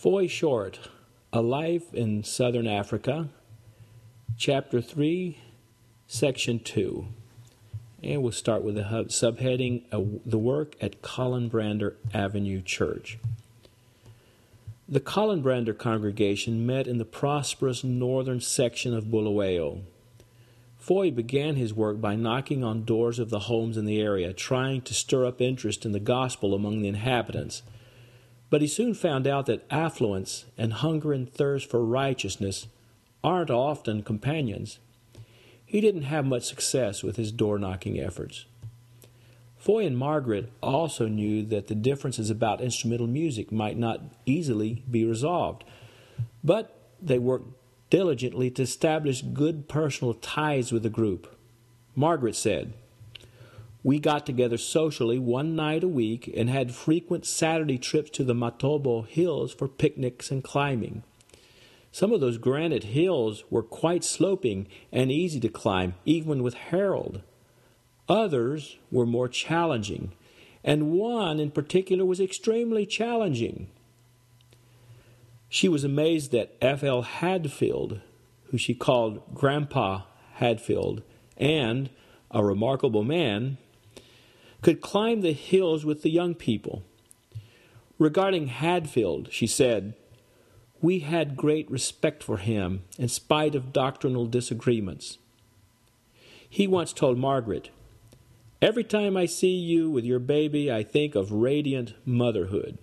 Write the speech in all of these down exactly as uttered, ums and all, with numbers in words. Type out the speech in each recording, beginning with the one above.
Foy Short, A Life in Southern Africa, Chapter three, Section two. And we'll start with the subheading, uh, The Work at Collenbrander Avenue Church. The Collenbrander congregation met in the prosperous northern section of Bulawayo. Foy began his work by knocking on doors of the homes in the area, trying to stir up interest in the gospel among the inhabitants. But he soon found out that affluence and hunger and thirst for righteousness aren't often companions. He didn't have much success with his door-knocking efforts. Foy and Margaret also knew that the differences about instrumental music might not easily be resolved, but they worked diligently to establish good personal ties with the group. Margaret said, "We got together socially one night a week and had frequent Saturday trips to the Matobo Hills for picnics and climbing. Some of those granite hills were quite sloping and easy to climb, even with Harold. Others were more challenging, and one in particular was extremely challenging." She was amazed that F L Hadfield, who she called Grandpa Hadfield, and a remarkable man, could climb the hills with the young people. Regarding Hadfield, she said, "We had great respect for him in spite of doctrinal disagreements." He once told Margaret, "Every time I see you with your baby, I think of radiant motherhood."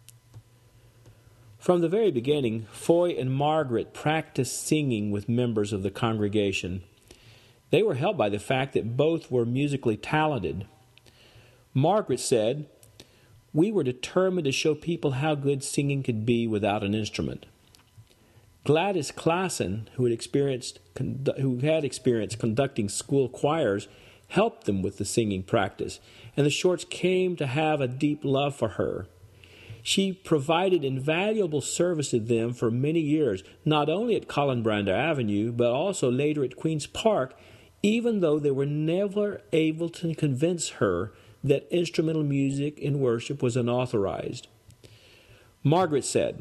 From the very beginning, Foy and Margaret practiced singing with members of the congregation. They were helped by the fact that both were musically talented. Margaret said, "We were determined to show people how good singing could be without an instrument." Gladys Klassen, who had experienced who had experience conducting school choirs, helped them with the singing practice, and the Shorts came to have a deep love for her. She provided invaluable service to them for many years, not only at Collenbrander Avenue, but also later at Queen's Park, even though they were never able to convince her that instrumental music in worship was unauthorized. Margaret said,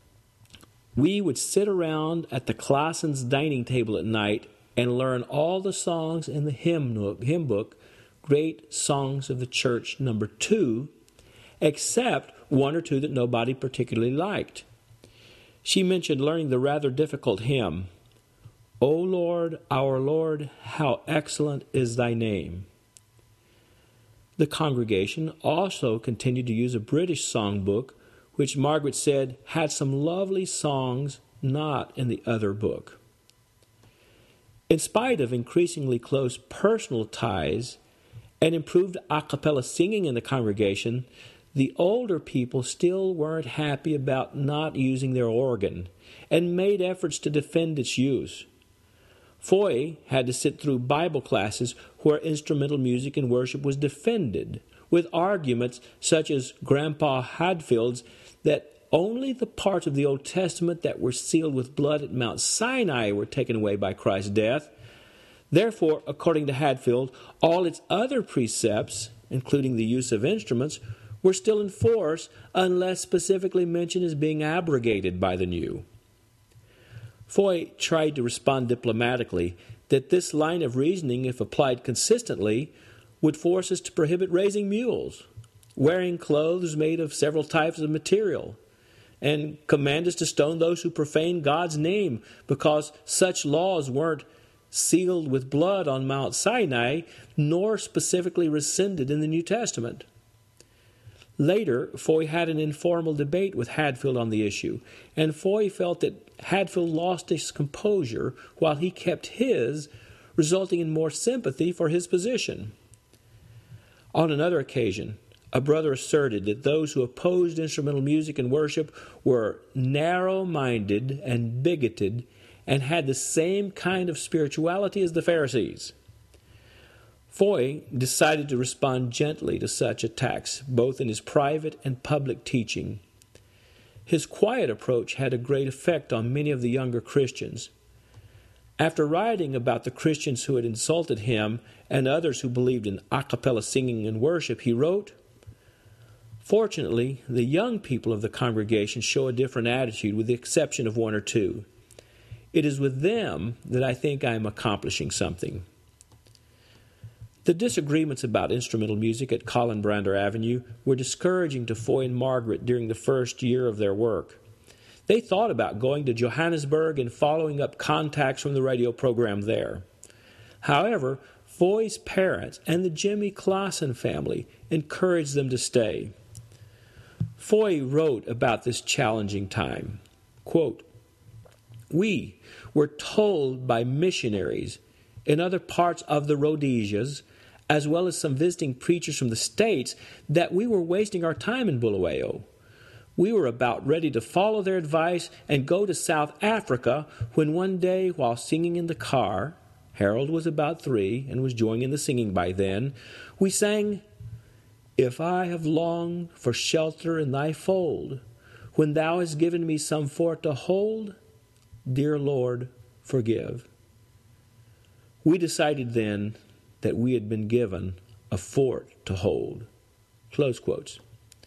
"We would sit around at the Klassens' dining table at night and learn all the songs in the hymn book, hymn book, Great Songs of the Church, number two, except one or two that nobody particularly liked." She mentioned learning the rather difficult hymn, "O Lord, our Lord, how excellent is thy name." The congregation also continued to use a British songbook, which Margaret said had some lovely songs not in the other book. In spite of increasingly close personal ties and improved a cappella singing in the congregation, the older people still weren't happy about not using their organ and made efforts to defend its use. Foy had to sit through Bible classes where instrumental music in worship was defended, with arguments such as Grandpa Hadfield's that only the parts of the Old Testament that were sealed with blood at Mount Sinai were taken away by Christ's death. Therefore, according to Hadfield, all its other precepts, including the use of instruments, were still in force unless specifically mentioned as being abrogated by the new. Foy tried to respond diplomatically that this line of reasoning, if applied consistently, would force us to prohibit raising mules, wearing clothes made of several types of material, and command us to stone those who profane God's name because such laws weren't sealed with blood on Mount Sinai, nor specifically rescinded in the New Testament. Later, Foy had an informal debate with Hadfield on the issue, and Foy felt that Hadfield lost his composure while he kept his, resulting in more sympathy for his position. On another occasion, a brother asserted that those who opposed instrumental music in worship were narrow-minded and bigoted and had the same kind of spirituality as the Pharisees. Foy decided to respond gently to such attacks, both in his private and public teaching. His quiet approach had a great effect on many of the younger Christians. After writing about the Christians who had insulted him and others who believed in a cappella singing and worship, he wrote, Fortunately, the young people of the congregation show a different attitude, with the exception of one or two. It is with them that I think I am accomplishing something. The disagreements about instrumental music at Collenbrander Avenue were discouraging to Foy and Margaret during the first year of their work. They thought about going to Johannesburg and following up contacts from the radio program there. However, Foy's parents and the Jimmy Clausen family encouraged them to stay. Foy wrote about this challenging time, quote, "We were told by missionaries in other parts of the Rhodesias, as well as some visiting preachers from the States, that we were wasting our time in Bulawayo. We were about ready to follow their advice and go to South Africa when one day, while singing in the car," Harold was about three and was joining in the singing by then, "we sang, 'If I have longed for shelter in thy fold, when thou hast given me some fort to hold, dear Lord, forgive.' We decided then that we had been given a fort to hold." Close quotes.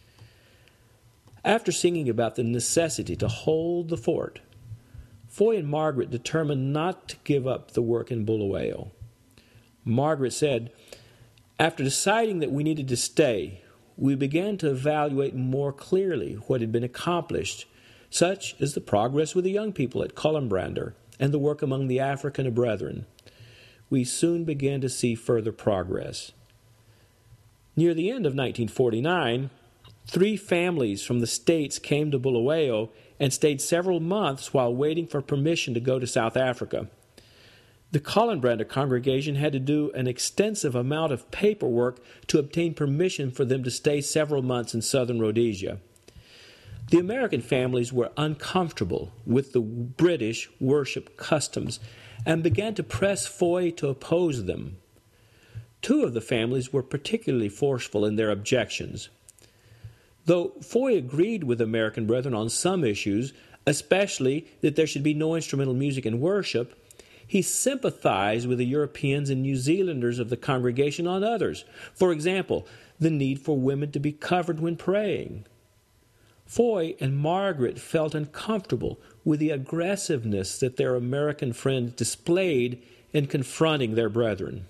After singing about the necessity to hold the fort, Foy and Margaret determined not to give up the work in Bulawayo. Margaret said, "After deciding that we needed to stay, we began to evaluate more clearly what had been accomplished, such as the progress with the young people at Collenbrander and the work among the African brethren. We soon began to see further progress." Near the end of nineteen forty-nine, three families from the States came to Bulawayo and stayed several months while waiting for permission to go to South Africa. The Collenbrander congregation had to do an extensive amount of paperwork to obtain permission for them to stay several months in southern Rhodesia. The American families were uncomfortable with the British worship customs and began to press Foy to oppose them. Two of the families were particularly forceful in their objections. Though Foy agreed with American brethren on some issues, especially that there should be no instrumental music in worship, he sympathized with the Europeans and New Zealanders of the congregation on others. For example, the need for women to be covered when praying. Foy and Margaret felt uncomfortable with the aggressiveness that their American friends displayed in confronting their brethren.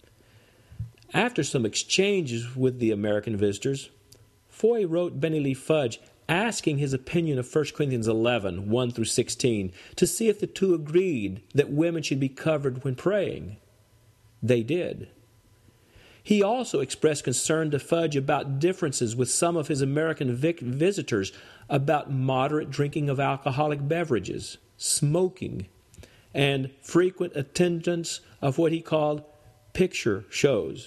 After some exchanges with the American visitors, Foy wrote Benny Lee Fudge asking his opinion of First Corinthians eleven, one through sixteen, to see if the two agreed that women should be covered when praying. They did. He also expressed concern to Fudge about differences with some of his American vic- visitors about moderate drinking of alcoholic beverages, smoking, and frequent attendance of what he called picture shows.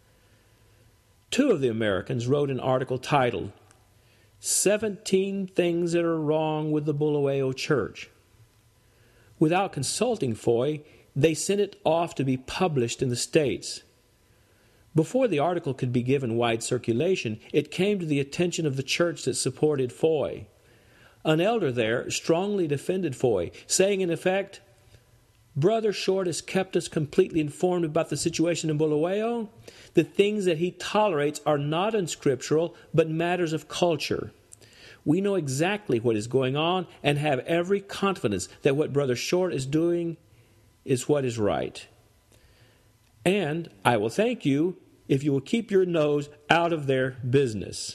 Two of the Americans wrote an article titled, seventeen Things That Are Wrong with the Bulawayo Church. Without consulting Foy, they sent it off to be published in the States. Before the article could be given wide circulation, it came to the attention of the church that supported Foy. An elder there strongly defended Foy, saying in effect, "Brother Short has kept us completely informed about the situation in Bulawayo. The things that he tolerates are not unscriptural, but matters of culture. We know exactly what is going on and have every confidence that what Brother Short is doing is what is right. And I will thank you if you will keep your nose out of their business."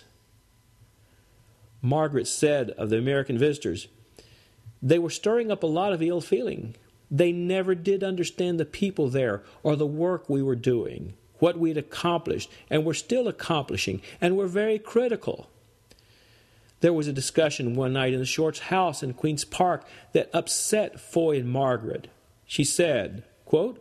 Margaret said of the American visitors, "They were stirring up a lot of ill feeling. They never did understand the people there or the work we were doing, what we had accomplished and were still accomplishing, and were very critical." There was a discussion one night in the Shorts' house in Queen's Park that upset Foy and Margaret. She said, quote,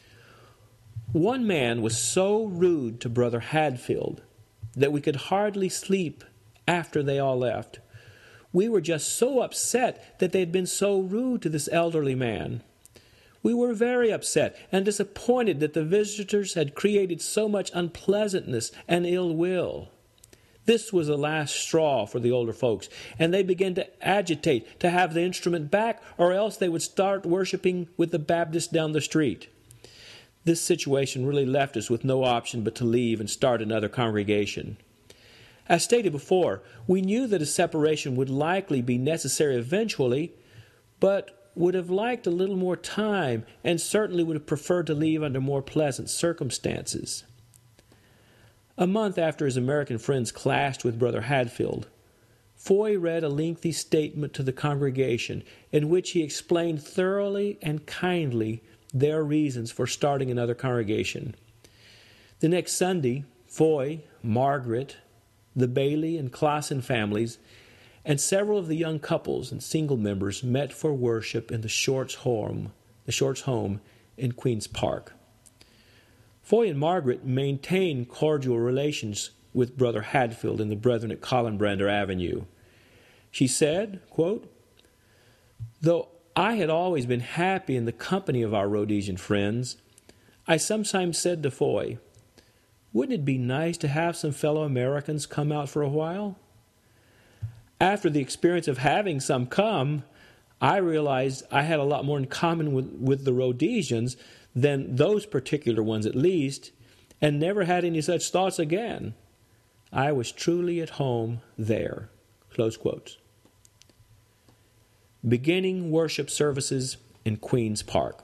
"One man was so rude to Brother Hadfield that we could hardly sleep after they all left. We were just so upset that they had been so rude to this elderly man. We were very upset and disappointed that the visitors had created so much unpleasantness and ill will. This was the last straw for the older folks, and they began to agitate to have the instrument back, or else they would start worshiping with the Baptists down the street. This situation really left us with no option but to leave and start another congregation. As stated before, we knew that a separation would likely be necessary eventually, but would have liked a little more time and certainly would have preferred to leave under more pleasant circumstances. A month after his American friends clashed with Brother Hatfield, Foy read a lengthy statement to the congregation in which he explained thoroughly and kindly their reasons for starting another congregation. The next Sunday, Foy, Margaret, the Bailey and Claassen families, and several of the young couples and single members met for worship in the Shorts' home, the Shorts' home in Queen's Park. Foy and Margaret maintained cordial relations with Brother Hatfield and the brethren at Collenbrander Avenue. She said, quote, "Though I had always been happy in the company of our Rhodesian friends, I sometimes said to Foy, wouldn't it be nice to have some fellow Americans come out for a while? After the experience of having some come, I realized I had a lot more in common with, with the Rhodesians than those particular ones at least, and never had any such thoughts again. I was truly at home there." Close quotes. Beginning worship services in Queen's Park.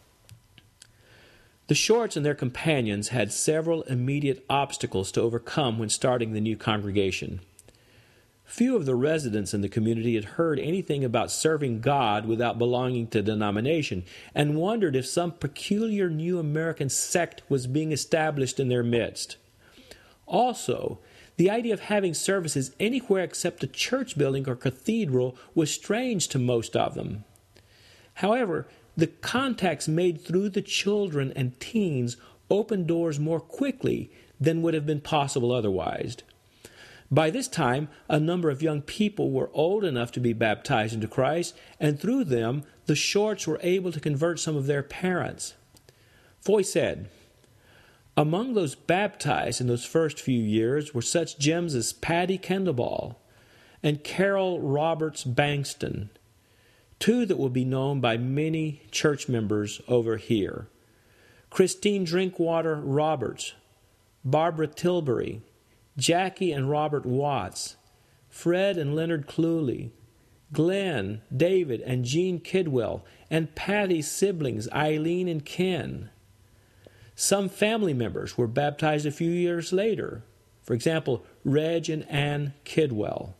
The Shorts and their companions had several immediate obstacles to overcome when starting the new congregation. Few of the residents in the community had heard anything about serving God without belonging to a denomination, and wondered if some peculiar new American sect was being established in their midst. Also, the idea of having services anywhere except a church building or cathedral was strange to most of them. However, the contacts made through the children and teens opened doors more quickly than would have been possible otherwise. By this time, a number of young people were old enough to be baptized into Christ, and through them, the Shorts were able to convert some of their parents. Foy said, "Among those baptized in those first few years were such gems as Patty Kendallball and Carol Roberts Bankston, two that will be known by many church members over here. Christine Drinkwater Roberts, Barbara Tilbury, Jackie and Robert Watts, Fred and Leonard Cluley, Glenn, David, and Jean Kidwell, and Patty's siblings, Eileen and Ken. Some family members were baptized a few years later. For example, Reg and Ann Kidwell."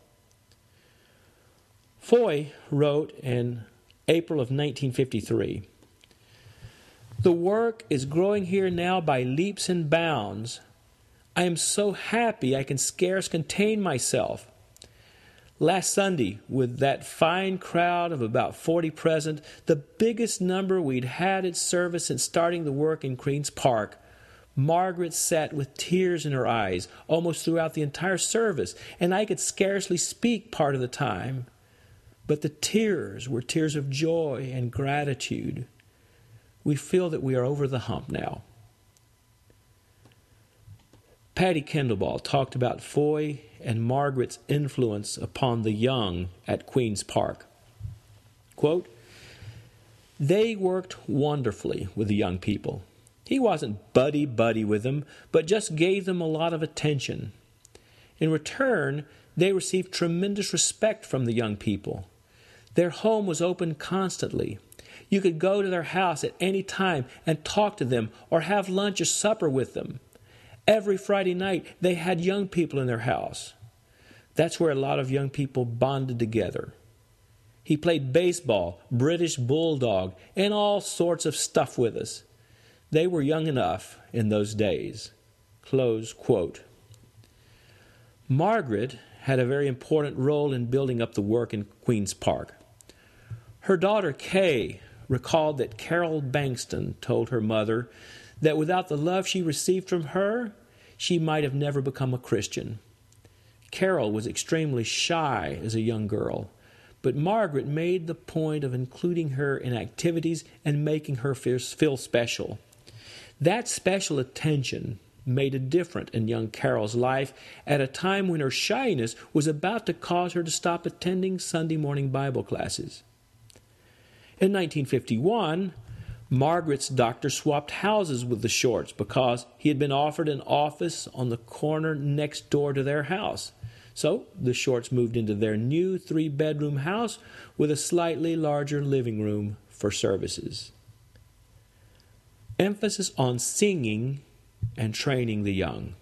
Foy wrote in April of nineteen fifty-three, "The work is growing here now by leaps and bounds. I am so happy I can scarce contain myself. Last Sunday, with that fine crowd of about forty present, the biggest number we'd had at service since starting the work in Queen's Park, Margaret sat with tears in her eyes almost throughout the entire service, and I could scarcely speak part of the time. But the tears were tears of joy and gratitude. We feel that we are over the hump now." Patty Kendallball talked about Foy and Margaret's influence upon the young at Queen's Park. Quote, "They worked wonderfully with the young people. He wasn't buddy-buddy with them, but just gave them a lot of attention. In return, they received tremendous respect from the young people. Their home was open constantly. You could go to their house at any time and talk to them or have lunch or supper with them. Every Friday night, they had young people in their house. That's where a lot of young people bonded together. He played baseball, British bulldog, and all sorts of stuff with us. They were young enough in those days." Close quote. Margaret had a very important role in building up the work in Queen's Park. Her daughter Kay recalled that Carol Bankston told her mother that without the love she received from her, she might have never become a Christian. Carol was extremely shy as a young girl, but Margaret made the point of including her in activities and making her feel special. That special attention made a difference in young Carol's life at a time when her shyness was about to cause her to stop attending Sunday morning Bible classes. In nineteen fifty-one, Margaret's doctor swapped houses with the Shorts because he had been offered an office on the corner next door to their house. So the Shorts moved into their new three-bedroom house with a slightly larger living room for services. Emphasis on singing and training the young.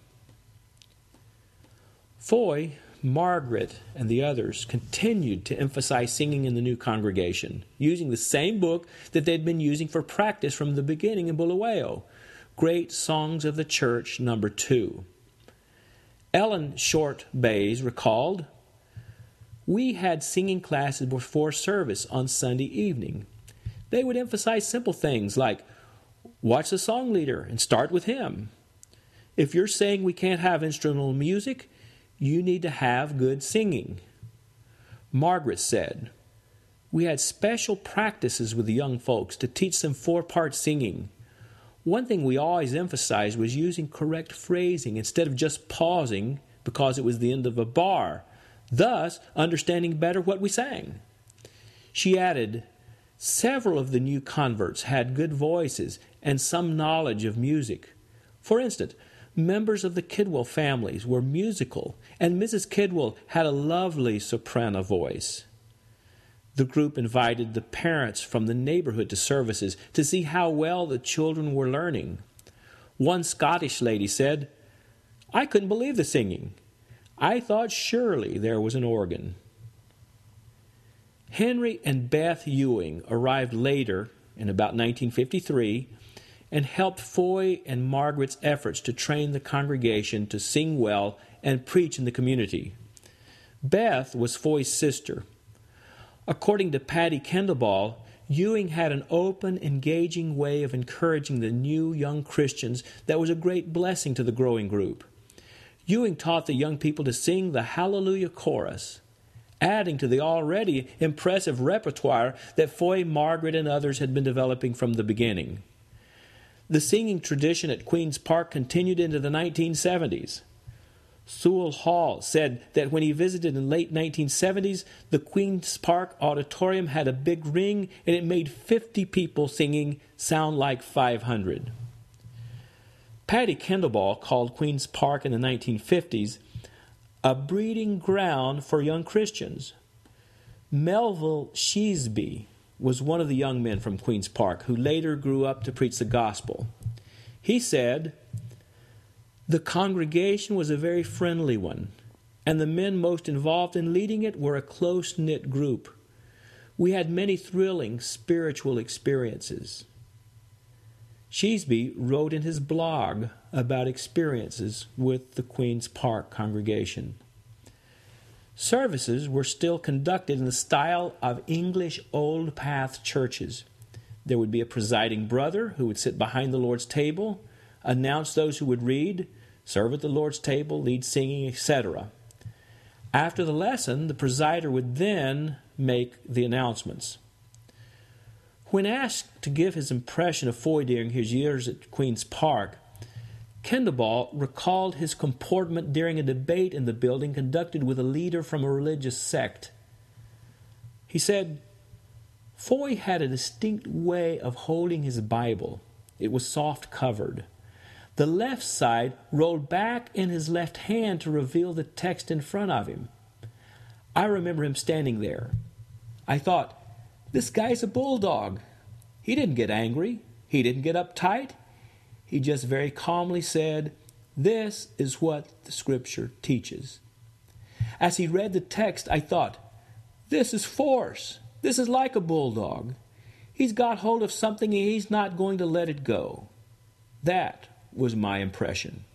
Foy, Margaret, and the others continued to emphasize singing in the new congregation, using the same book that they'd been using for practice from the beginning in Bulawayo, Great Songs of the Church, number two. Ellen Short Bays recalled, "We had singing classes before service on Sunday evening. They would emphasize simple things like, watch the song leader and start with him. If you're saying we can't have instrumental music, you need to have good singing." Margaret said, "We had special practices with the young folks to teach them four-part singing. One thing we always emphasized was using correct phrasing instead of just pausing because it was the end of a bar, thus understanding better what we sang." She added, "Several of the new converts had good voices and some knowledge of music. For instance, members of the Kidwell families were musical, and Missus Kidwell had a lovely soprano voice." The group invited the parents from the neighborhood to services to see how well the children were learning. One Scottish lady said, "I couldn't believe the singing. I thought surely there was an organ." Henry and Beth Ewing arrived later, in about nineteen fifty-three, and helped Foy and Margaret's efforts to train the congregation to sing well and preach in the community. Beth was Foy's sister. According to Patty Kendallball, Ewing had an open, engaging way of encouraging the new young Christians that was a great blessing to the growing group. Ewing taught the young people to sing the Hallelujah Chorus, adding to the already impressive repertoire that Foy, Margaret, and others had been developing from the beginning. The singing tradition at Queen's Park continued into the nineteen seventies. Sewell Hall said that when he visited in the late nineteen seventies, the Queen's Park Auditorium had a big ring and it made fifty people singing sound like five hundred. Patty Kendallball called Queen's Park in the nineteen fifties a breeding ground for young Christians. Melville Sheesby was one of the young men from Queen's Park who later grew up to preach the gospel. He said, "The congregation was a very friendly one, and the men most involved in leading it were a close-knit group. We had many thrilling spiritual experiences." Sheesby wrote in his blog about experiences with the Queen's Park congregation. Services were still conducted in the style of English Old Path churches. There would be a presiding brother who would sit behind the Lord's table, announce those who would read, serve at the Lord's table, lead singing, et cetera. After the lesson, the presider would then make the announcements. When asked to give his impression of Foy during his years at Queen's Park, Kendallball recalled his comportment during a debate in the building conducted with a leader from a religious sect. He said, "Foy had a distinct way of holding his Bible. It was soft-covered. The left side rolled back in his left hand to reveal the text in front of him. I remember him standing there. I thought, this guy's a bulldog. He didn't get angry. He didn't get uptight. He just very calmly said, 'This is what the Scripture teaches.' As he read the text, I thought, 'This is force. This is like a bulldog. He's got hold of something and he's not going to let it go.' That was my impression."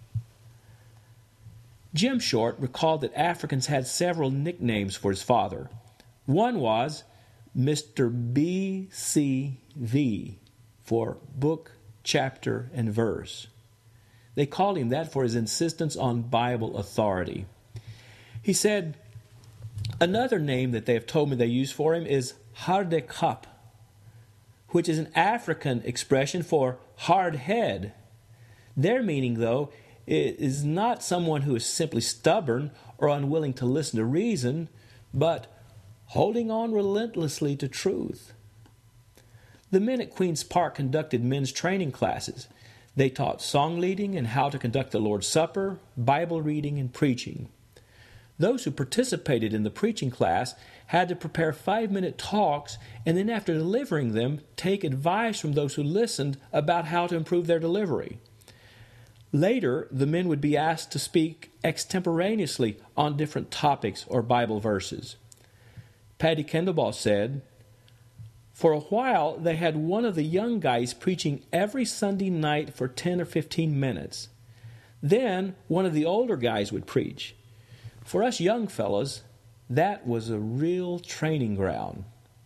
Jim Short recalled that Africans had several nicknames for his father. One was Mister B C V for book, chapter, and verse. They called him that for his insistence on Bible authority. He said, another name that they have told me they use for him is Harde Kap, which is an African expression for hard head. Their meaning, though, is not someone who is simply stubborn or unwilling to listen to reason, but holding on relentlessly to truth. The men at Queen's Park conducted men's training classes. They taught song leading and how to conduct the Lord's Supper, Bible reading, and preaching. Those who participated in the preaching class had to prepare five-minute talks and then after delivering them, take advice from those who listened about how to improve their delivery. Later, the men would be asked to speak extemporaneously on different topics or Bible verses. Patty Kendall said, "For a while, they had one of the young guys preaching every Sunday night for ten or fifteen minutes. Then, one of the older guys would preach. For us young fellows, that was a real training ground."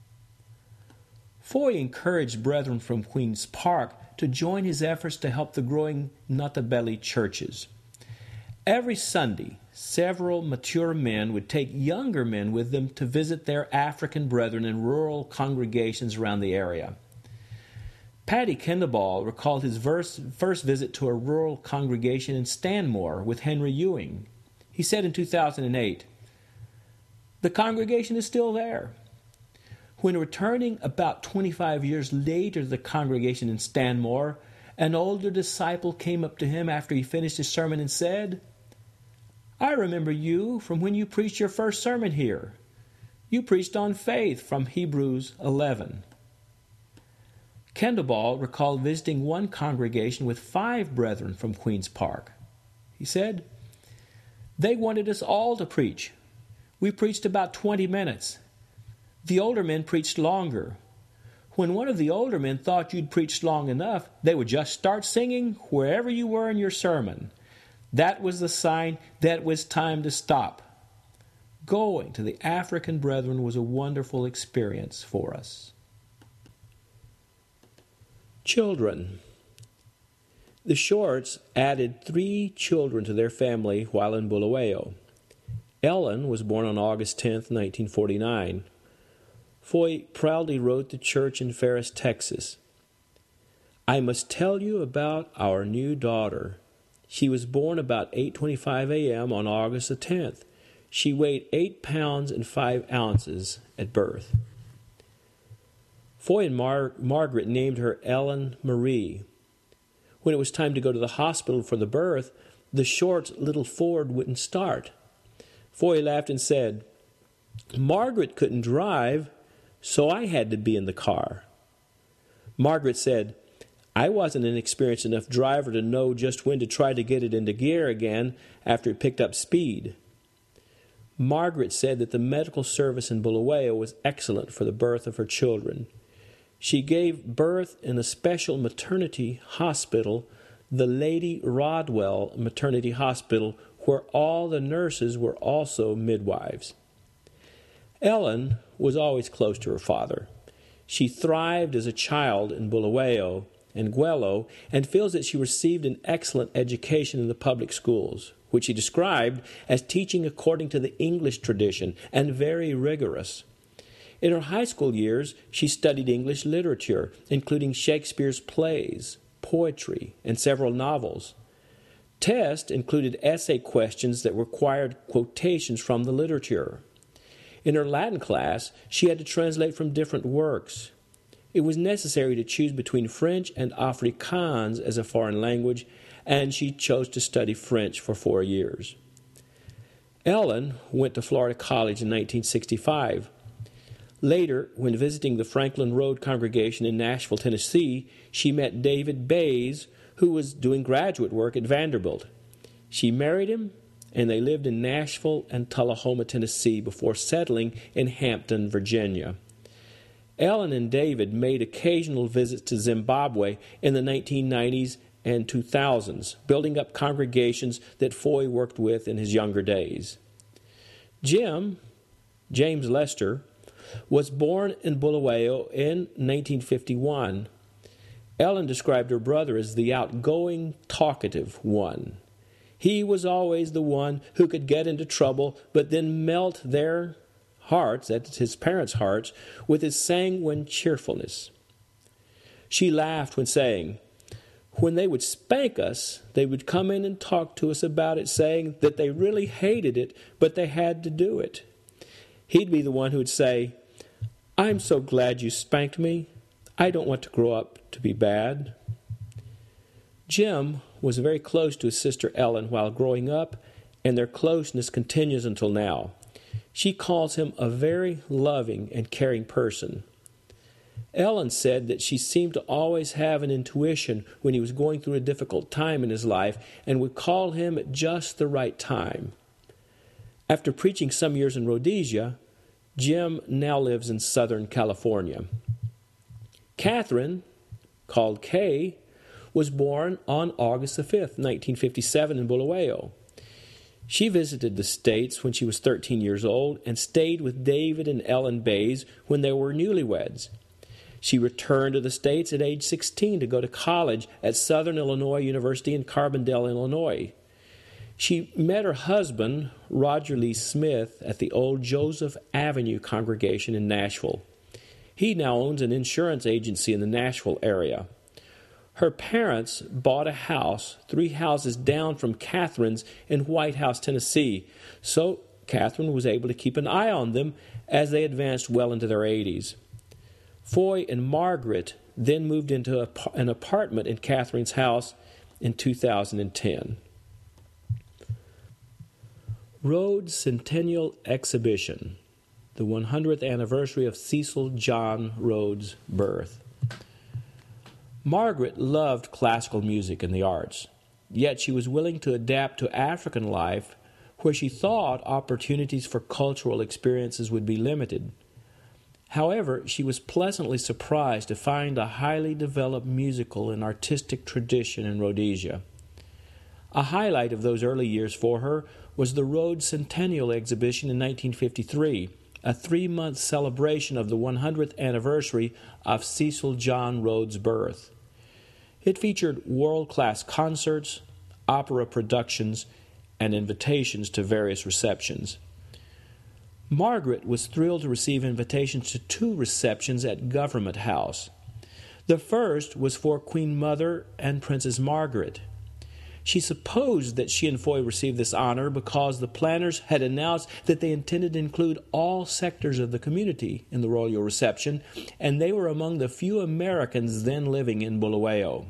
Foy encouraged brethren from Queen's Park to join his efforts to help the growing Notabele churches. Every Sunday, several mature men would take younger men with them to visit their African brethren in rural congregations around the area. Paddy Kendall recalled his first visit to a rural congregation in Stanmore with Henry Ewing. He said in two thousand eight, "The congregation is still there." When returning about twenty-five years later to the congregation in Stanmore, an older disciple came up to him after he finished his sermon and said, "I remember you from when you preached your first sermon here. You preached on faith from Hebrews eleven. Kendall recalled visiting one congregation with five brethren from Queen's Park. He said, "They wanted us all to preach. We preached about twenty minutes. The older men preached longer. When one of the older men thought you'd preached long enough, they would just start singing wherever you were in your sermon. That was the sign that it was time to stop." Going to the African brethren was a wonderful experience for us. Children. The Shorts added three children to their family while in Bulawayo. Ellen was born on August tenth, nineteen forty-nine. Foy proudly wrote the church in Ferris, Texas, "I must tell you about our new daughter. She was born about eight twenty-five a.m. on August the tenth. She weighed eight pounds and five ounces at birth." Foy and Mar- Margaret named her Ellen Marie. When it was time to go to the hospital for the birth, the Shorts' little Ford wouldn't start. Foy laughed and said, "Margaret couldn't drive, so I had to be in the car." Margaret said, "I wasn't an experienced enough driver to know just when to try to get it into gear again after it picked up speed." Margaret said that the medical service in Bulawayo was excellent for the birth of her children. She gave birth in a special maternity hospital, the Lady Rodwell Maternity Hospital, where all the nurses were also midwives. Ellen was always close to her father. She thrived as a child in Bulawayo and Gwelo and feels that she received an excellent education in the public schools, which she described as teaching according to the English tradition and very rigorous. In her high school years, she studied English literature, including Shakespeare's plays, poetry, and several novels. Tests included essay questions that required quotations from the literature. In her Latin class, she had to translate from different works. It was necessary to choose between French and Afrikaans as a foreign language, and she chose to study French for four years. Ellen went to Florida College in nineteen sixty-five. Later, when visiting the Franklin Road congregation in Nashville, Tennessee, she met David Bays, who was doing graduate work at Vanderbilt. She married him, and they lived in Nashville and Tullahoma, Tennessee, before settling in Hampton, Virginia. Ellen and David made occasional visits to Zimbabwe in the nineteen nineties and two thousands, building up congregations that Foy worked with in his younger days. Jim, James Lester, was born in Bulawayo in nineteen fifty-one. Ellen described her brother as the outgoing, talkative one. He was always the one who could get into trouble, but then melt their hearts, that's his parents' hearts, with his sanguine cheerfulness. She laughed when saying, when they would spank us, they would come in and talk to us about it, saying that they really hated it, but they had to do it. He'd be the one who would say, "I'm so glad you spanked me. I don't want to grow up to be bad. Jim was very close to his sister Ellen while growing up, and their closeness continues until now. She calls him a very loving and caring person. Ellen said that she seemed to always have an intuition when he was going through a difficult time in his life and would call him at just the right time. After preaching some years in Rhodesia, Jim now lives in Southern California. Catherine, called Kay, was born on August the fifth, nineteen fifty-seven in Bulawayo. She visited the States when she was thirteen years old and stayed with David and Ellen Bays when they were newlyweds. She returned to the States at age sixteen to go to college at Southern Illinois University in Carbondale, Illinois. She met her husband, Roger Lee Smith, at the old Joseph Avenue congregation in Nashville. He now owns an insurance agency in the Nashville area. Her parents bought a house three houses down from Catherine's in White House, Tennessee, so Catherine was able to keep an eye on them as they advanced well into their eighties. Foy and Margaret then moved into a, an apartment in Catherine's house in two thousand ten. Rhodes Centennial Exhibition, the one hundredth anniversary of Cecil John Rhodes' birth. Margaret loved classical music and the arts, yet she was willing to adapt to African life where she thought opportunities for cultural experiences would be limited. However, she was pleasantly surprised to find a highly developed musical and artistic tradition in Rhodesia. A highlight of those early years for her was the Rhodes Centennial Exhibition in nineteen fifty-three, a three-month celebration of the one hundredth anniversary of Cecil John Rhodes' birth. It featured world-class concerts, opera productions, and invitations to various receptions. Margaret was thrilled to receive invitations to two receptions at Government House. The first was for Queen Mother and Princess Margaret. She supposed that she and Foy received this honor because the planners had announced that they intended to include all sectors of the community in the royal reception, and they were among the few Americans then living in Bulawayo.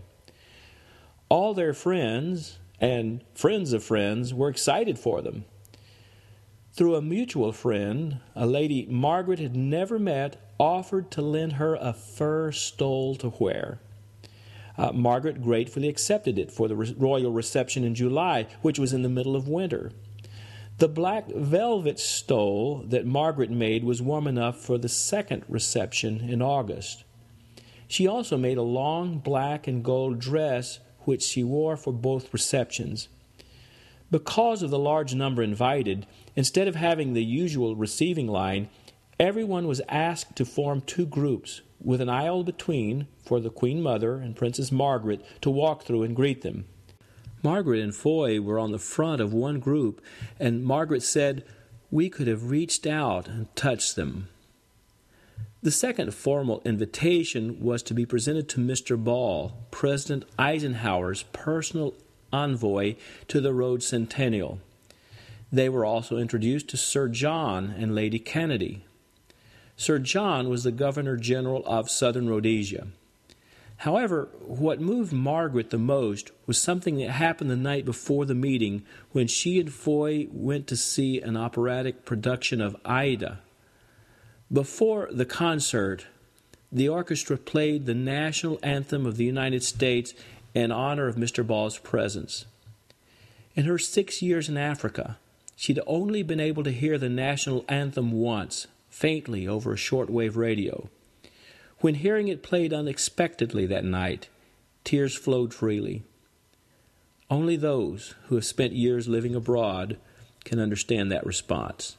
All their friends and friends of friends were excited for them. Through a mutual friend, a lady Margaret had never met offered to lend her a fur stole to wear. Uh, Margaret gratefully accepted it for the re- royal reception in July, which was in the middle of winter. The black velvet stole that Margaret made was warm enough for the second reception in August. She also made a long black and gold dress, which she wore for both receptions. Because of the large number invited, instead of having the usual receiving line, everyone was asked to form two groups, with an aisle between for the Queen Mother and Princess Margaret to walk through and greet them. Margaret and Foy were on the front of one group, and Margaret said, "We could have reached out and touched them." The second formal invitation was to be presented to Mister Ball, President Eisenhower's personal envoy to the Rhodes Centennial. They were also introduced to Sir John and Lady Kennedy. Sir John was the Governor-General of Southern Rhodesia. However, what moved Margaret the most was something that happened the night before the meeting when she and Foy went to see an operatic production of Aida. Before the concert, the orchestra played the national anthem of the United States in honor of Mister Ball's presence. In her six years in Africa, she'd only been able to hear the national anthem once, faintly over a shortwave radio. When hearing it played unexpectedly that night, tears flowed freely. Only those who have spent years living abroad can understand that response.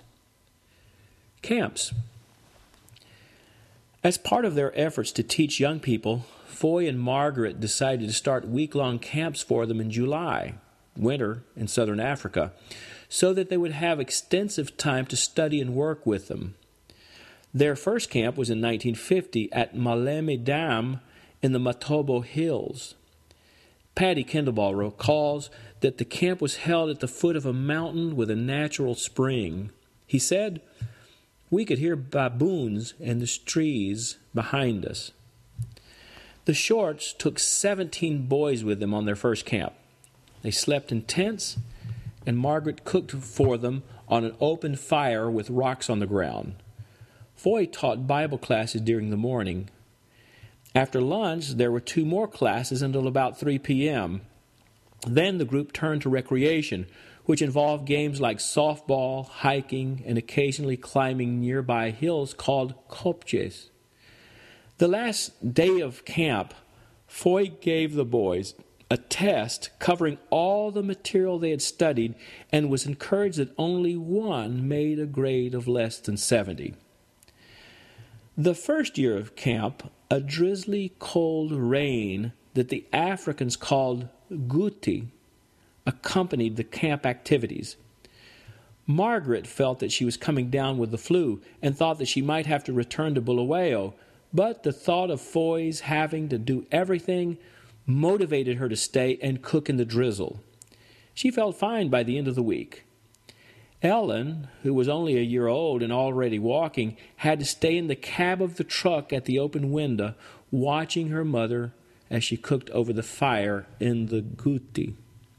Camps. As part of their efforts to teach young people, Foy and Margaret decided to start week-long camps for them in July, winter in southern Africa, so that they would have extensive time to study and work with them. Their first camp was in nineteen fifty at Maleme Dam in the Matobo Hills. Patty Kendallball recalls that the camp was held at the foot of a mountain with a natural spring. He said, "We could hear baboons in the trees behind us." The Shorts took seventeen boys with them on their first camp. They slept in tents, and Margaret cooked for them on an open fire with rocks on the ground. Foy taught Bible classes during the morning. After lunch, there were two more classes until about three p.m. Then the group turned to recreation, which involved games like softball, hiking, and occasionally climbing nearby hills called kopjes. The last day of camp, Foy gave the boys a test covering all the material they had studied and was encouraged that only one made a grade of less than seventy. The first year of camp, a drizzly cold rain that the Africans called guti accompanied the camp activities. Margaret felt that she was coming down with the flu and thought that she might have to return to Bulawayo, but the thought of Foy's having to do everything motivated her to stay and cook in the drizzle. She felt fine by the end of the week. Ellen, who was only a year old and already walking, had to stay in the cab of the truck at the open window, watching her mother as she cooked over the fire in the guti.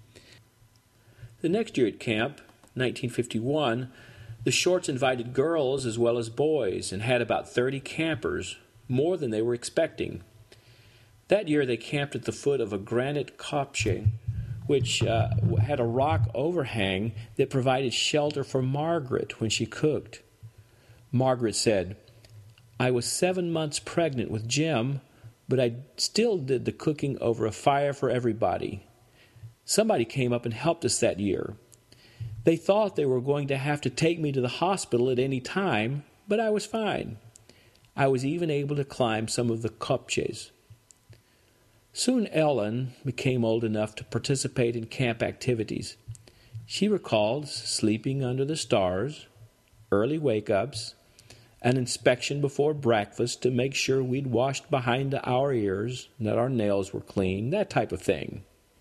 The next year at camp, nineteen fifty-one, the Shorts invited girls as well as boys and had about thirty campers, more than they were expecting. That year they camped at the foot of a granite kopje, which uh, had a rock overhang that provided shelter for Margaret when she cooked. Margaret said, "I was seven months pregnant with Jim, but I still did the cooking over a fire for everybody. Somebody came up and helped us that year. They thought they were going to have to take me to the hospital at any time, but I was fine. I was even able to climb some of the kopjes." Soon Ellen became old enough to participate in camp activities. She recalled sleeping under the stars, early wake-ups, an inspection before breakfast to make sure we'd washed behind our ears, that our nails were clean, that type of thing.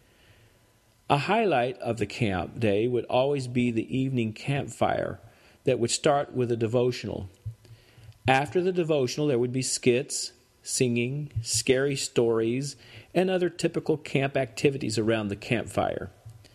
A highlight of the camp day would always be the evening campfire that would start with a devotional. After the devotional, there would be skits, singing, scary stories, and other typical camp activities around the campfire.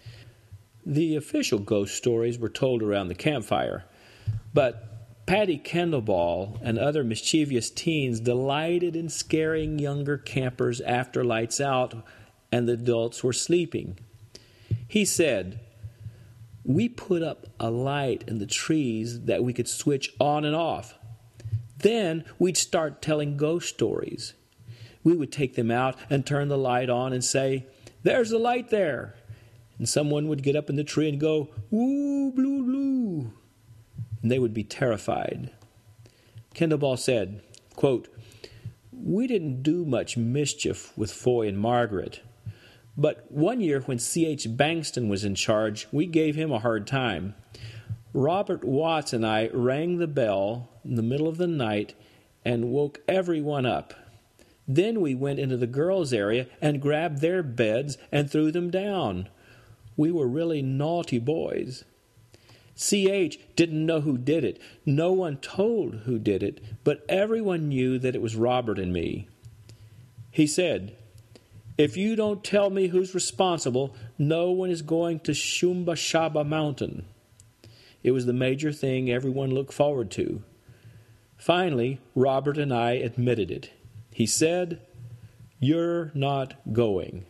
The official ghost stories were told around the campfire, but Patty Kendallball and other mischievous teens delighted in scaring younger campers after lights out and the adults were sleeping. He said, "We put up a light in the trees that we could switch on and off. Then we'd start telling ghost stories. We would take them out and turn the light on and say, 'There's the light there.' And someone would get up in the tree and go, 'Woo, blue, blue.' And they would be terrified." Kendallball said, quote, "We didn't do much mischief with Foy and Margaret. But one year when C H Bankston was in charge, we gave him a hard time. Robert Watts and I rang the bell in the middle of the night and woke everyone up. Then we went into the girls' area and grabbed their beds and threw them down. We were really naughty boys. C H didn't know who did it. No one told who did it, but everyone knew that it was Robert and me. He said, 'If you don't tell me who's responsible, no one is going to Shumba Shaba Mountain.' It was the major thing everyone looked forward to. Finally, Robert and I admitted it. He said, 'You're not going.'"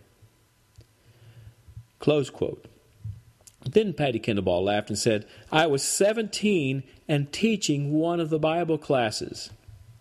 Close quote. Then Patty Kendallball laughed and said, "I was seventeen and teaching one of the Bible classes."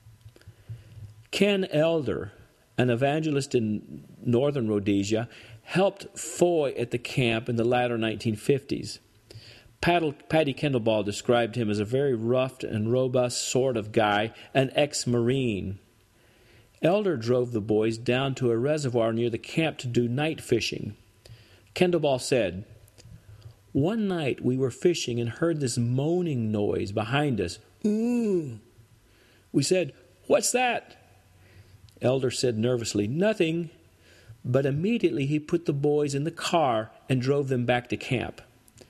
Ken Elder, an evangelist in northern Rhodesia, helped Foy at the camp in the latter nineteen fifties. Patty Kendallball described him as a very rough and robust sort of guy, an ex-Marine. Elder drove the boys down to a reservoir near the camp to do night fishing. Kendallball said, "One night we were fishing and heard this moaning noise behind us. Ooh. We said, 'What's that?' Elder said nervously, 'Nothing.' But immediately he put the boys in the car and drove them back to camp.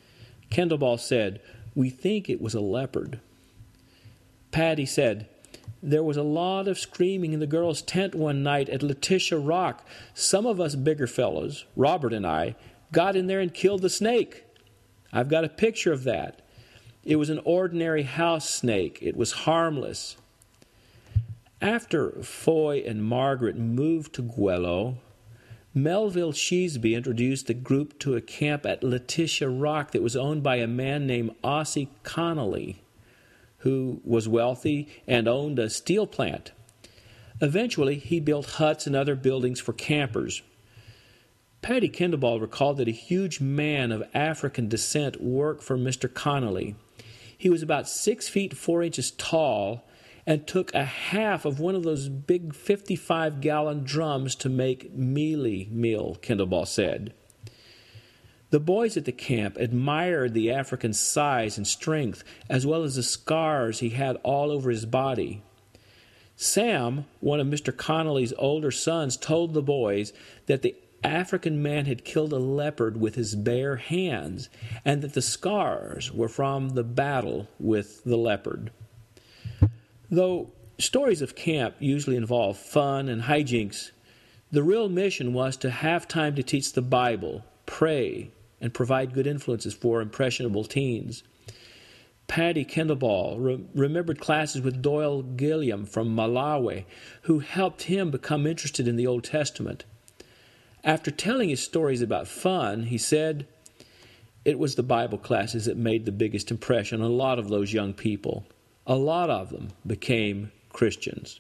Kendallball said, 'We think it was a leopard.' Patty said, There was a lot of screaming in the girls' tent one night at Letitia Rock. Some of us bigger fellows, Robert and I, got in there and killed the snake. I've got a picture of that. It was an ordinary house snake. It was harmless. After Foy and Margaret moved to Guello, Melville Sheesby introduced the group to a camp at Letitia Rock that was owned by a man named Ossie Connolly, who was wealthy and owned a steel plant. Eventually, he built huts and other buildings for campers. Paddy Kendall recalled that a huge man of African descent worked for Mister Connolly. He was about six feet four inches tall and took a half of one of those big fifty-five gallon drums to make mealie meal, Kendall said. The boys at the camp admired the African's size and strength, as well as the scars he had all over his body. Sam, one of Mister Connolly's older sons, told the boys that the African man had killed a leopard with his bare hands, and that the scars were from the battle with the leopard. Though stories of camp usually involve fun and hijinks, the real mission was to have time to teach the Bible, pray, and provide good influences for impressionable teens. Paddy Kendall re- remembered classes with Doyle Gilliam from Malawi, who helped him become interested in the Old Testament. After telling his stories about fun, he said, "It was the Bible classes that made the biggest impression on a lot of those young people. A lot of them became Christians."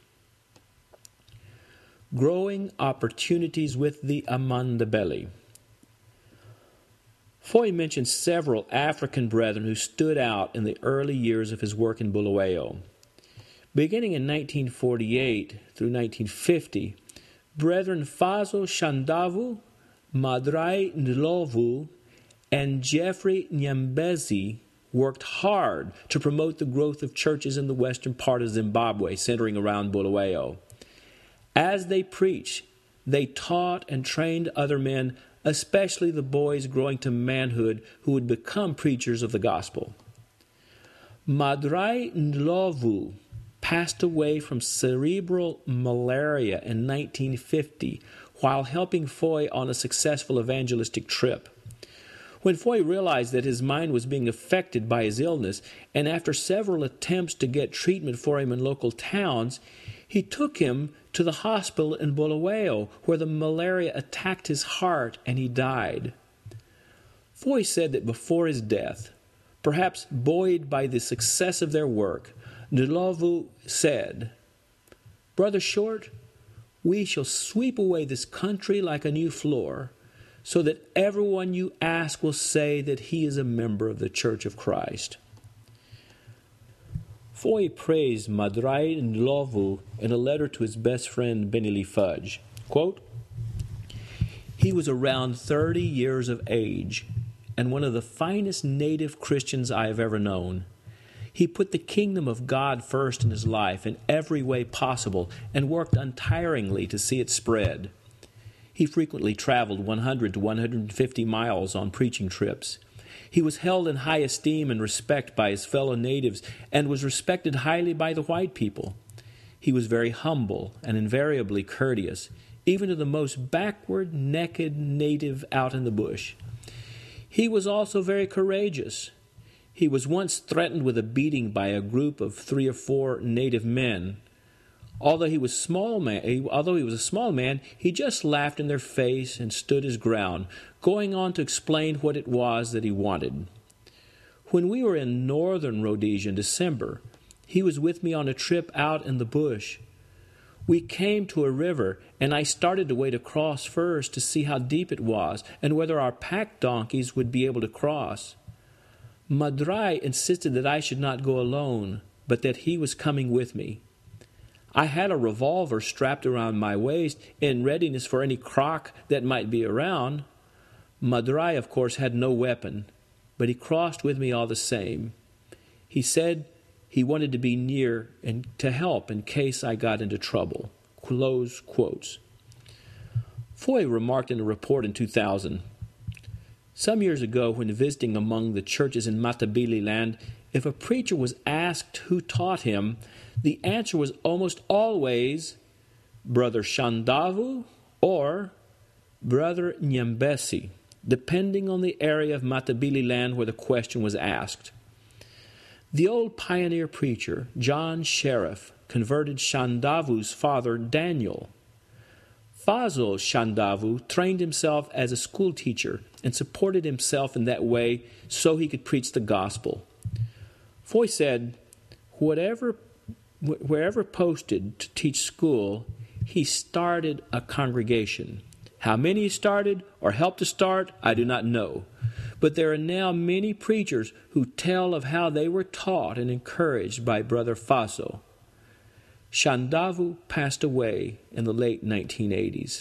Growing opportunities with the Amandabele. Foy mentioned several African brethren who stood out in the early years of his work in Bulawayo. Beginning in nineteen forty-eight through nineteen fifty, Brethren Fazo Shandavu, Madrai Ndlovu, and Jeffrey Nyambezi worked hard to promote the growth of churches in the western part of Zimbabwe, centering around Bulawayo. As they preached, they taught and trained other men, especially the boys growing to manhood who would become preachers of the gospel. Madrai Ndlovu passed away from cerebral malaria in nineteen fifty while helping Foy on a successful evangelistic trip. When Foy realized that his mind was being affected by his illness, and after several attempts to get treatment for him in local towns, he took him to the hospital in Bulawayo, where the malaria attacked his heart and he died. Foy said that before his death, perhaps buoyed by the success of their work, Ndlovu said, "Brother Short, we shall sweep away this country like a new floor, so that everyone you ask will say that he is a member of the Church of Christ." Foy praised Madrai Ndlovu in a letter to his best friend Benny Lee Fudge. Quote, "He was around thirty years of age and one of the finest native Christians I have ever known. He put the kingdom of God first in his life in every way possible and worked untiringly to see it spread. He frequently traveled one hundred to one hundred fifty miles on preaching trips. He was held in high esteem and respect by his fellow natives and was respected highly by the white people. He was very humble and invariably courteous, even to the most backward, naked native out in the bush. He was also very courageous. He was once threatened with a beating by a group of three or four native men. Although he was small man, although he was a small man, he just laughed in their face and stood his ground, going on to explain what it was that he wanted. When we were in northern Rhodesia in December, he was with me on a trip out in the bush. We came to a river, and I started to wade across first to see how deep it was and whether our pack donkeys would be able to cross. Madrai insisted that I should not go alone, but that he was coming with me. I had a revolver strapped around my waist in readiness for any croc that might be around. Madrai, of course, had no weapon, but he crossed with me all the same. He said he wanted to be near and to help in case I got into trouble." Close quotes. Foy remarked in a report in two thousand, "Some years ago, when visiting among the churches in Matabele land, if a preacher was asked who taught him, the answer was almost always Brother Shandavu or Brother Nyambesi, depending on the area of Matabele land where the question was asked. The old pioneer preacher, John Sheriff, converted Shandavu's father, Daniel. Fazo Shandavu trained himself as a school teacher and supported himself in that way so he could preach the gospel. Foy said, Whatever, wherever posted to teach school, he started a congregation. How many he started or helped to start, I do not know. But there are now many preachers who tell of how they were taught and encouraged by Brother Faso. Shandavu passed away in the late nineteen eighties.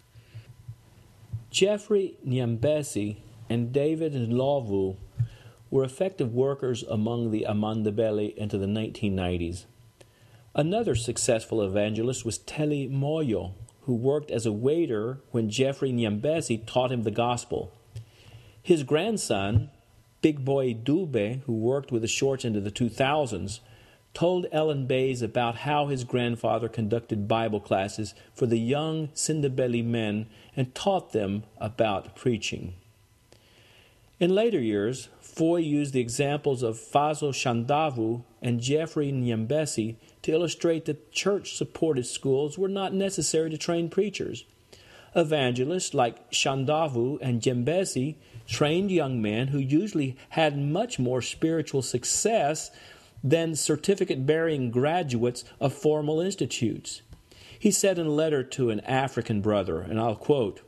Jeffrey Nyambesi and David Ndlovu were effective workers among the Amandebele into the nineteen nineties. Another successful evangelist was Teli Moyo, who worked as a waiter when Jeffrey Nyambesi taught him the gospel. His grandson, Big Boy Dube, who worked with the Shorts into the two thousands, told Ellen Bays about how his grandfather conducted Bible classes for the young Sindebele men and taught them about preaching. In later years, Foy used the examples of Fazo Shandavu and Jeffrey Nyambesi to illustrate that church-supported schools were not necessary to train preachers. Evangelists like Shandavu and Nyambesi trained young men who usually had much more spiritual success than certificate-bearing graduates of formal institutes. He said in a letter to an African brother, and I'll quote,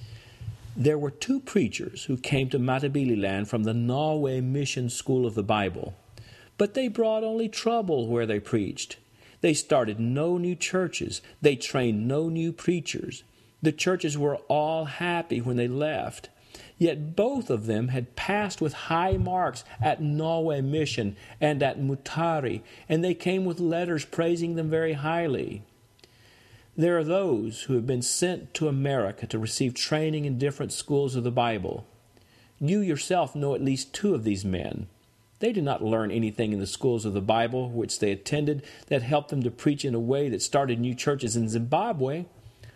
There were two preachers who came to Matabele land from the Norway Mission School of the Bible, but they brought only trouble where they preached. They started no new churches. They trained no new preachers. The churches were all happy when they left. Yet both of them had passed with high marks at Norway Mission and at Mutari, and they came with letters praising them very highly. There are those who have been sent to America to receive training in different schools of the Bible. You yourself know at least two of these men. They did not learn anything in the schools of the Bible which they attended that helped them to preach in a way that started new churches in Zimbabwe.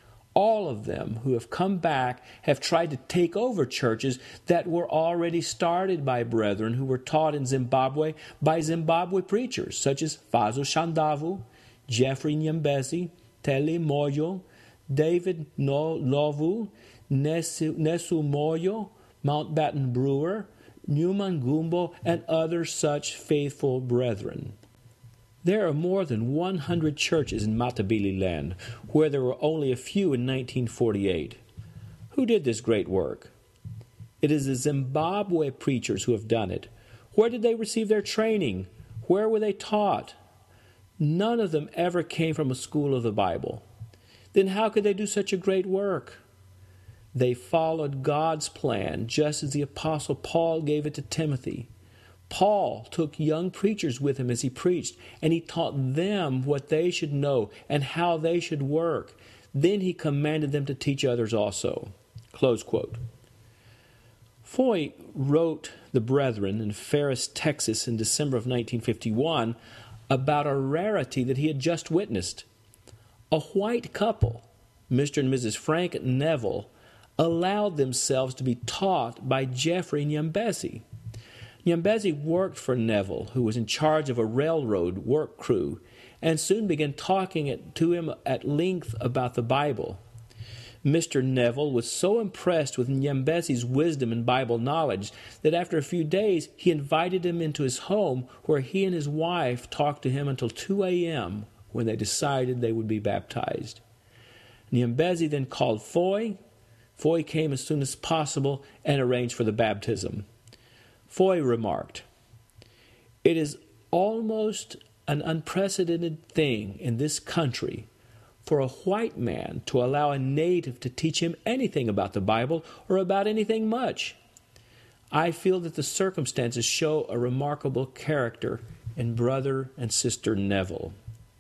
All of them who have come back have tried to take over churches that were already started by brethren who were taught in Zimbabwe by Zimbabwe preachers such as Fazo Shandavu, Jeffrey Nyambesi, Teli Moyo, David Ndlovu, Nesu, Nesu Moyo, Mountbatten Brewer, Newman Gumbo, and other such faithful brethren. There are more than one hundred churches in Matabele land, where there were only a few in nineteen forty-eight. Who did this great work? It is the Zimbabwe preachers who have done it. Where did they receive their training? Where were they taught? None of them ever came from a school of the Bible. Then how could they do such a great work? They followed God's plan, just as the Apostle Paul gave it to Timothy. Paul took young preachers with him as he preached, and he taught them what they should know and how they should work. Then he commanded them to teach others also. Close quote. Foy wrote the Brethren in Ferris, Texas in December of nineteen fifty-one about a rarity that he had just witnessed. A white couple, Mister and Missus Frank Neville, allowed themselves to be taught by Jeffrey Nyambesi. Nyambesi worked for Neville, who was in charge of a railroad work crew, and soon began talking to him at length about the Bible. Mister Neville was so impressed with Nyambesi's wisdom and Bible knowledge that after a few days he invited him into his home, where he and his wife talked to him until two a.m. when they decided they would be baptized. Nyambesi then called Foy. Foy came as soon as possible and arranged for the baptism. Foy remarked, "It is almost an unprecedented thing in this country for a white man to allow a native to teach him anything about the Bible or about anything much. I feel that the circumstances show a remarkable character in Brother and Sister Neville."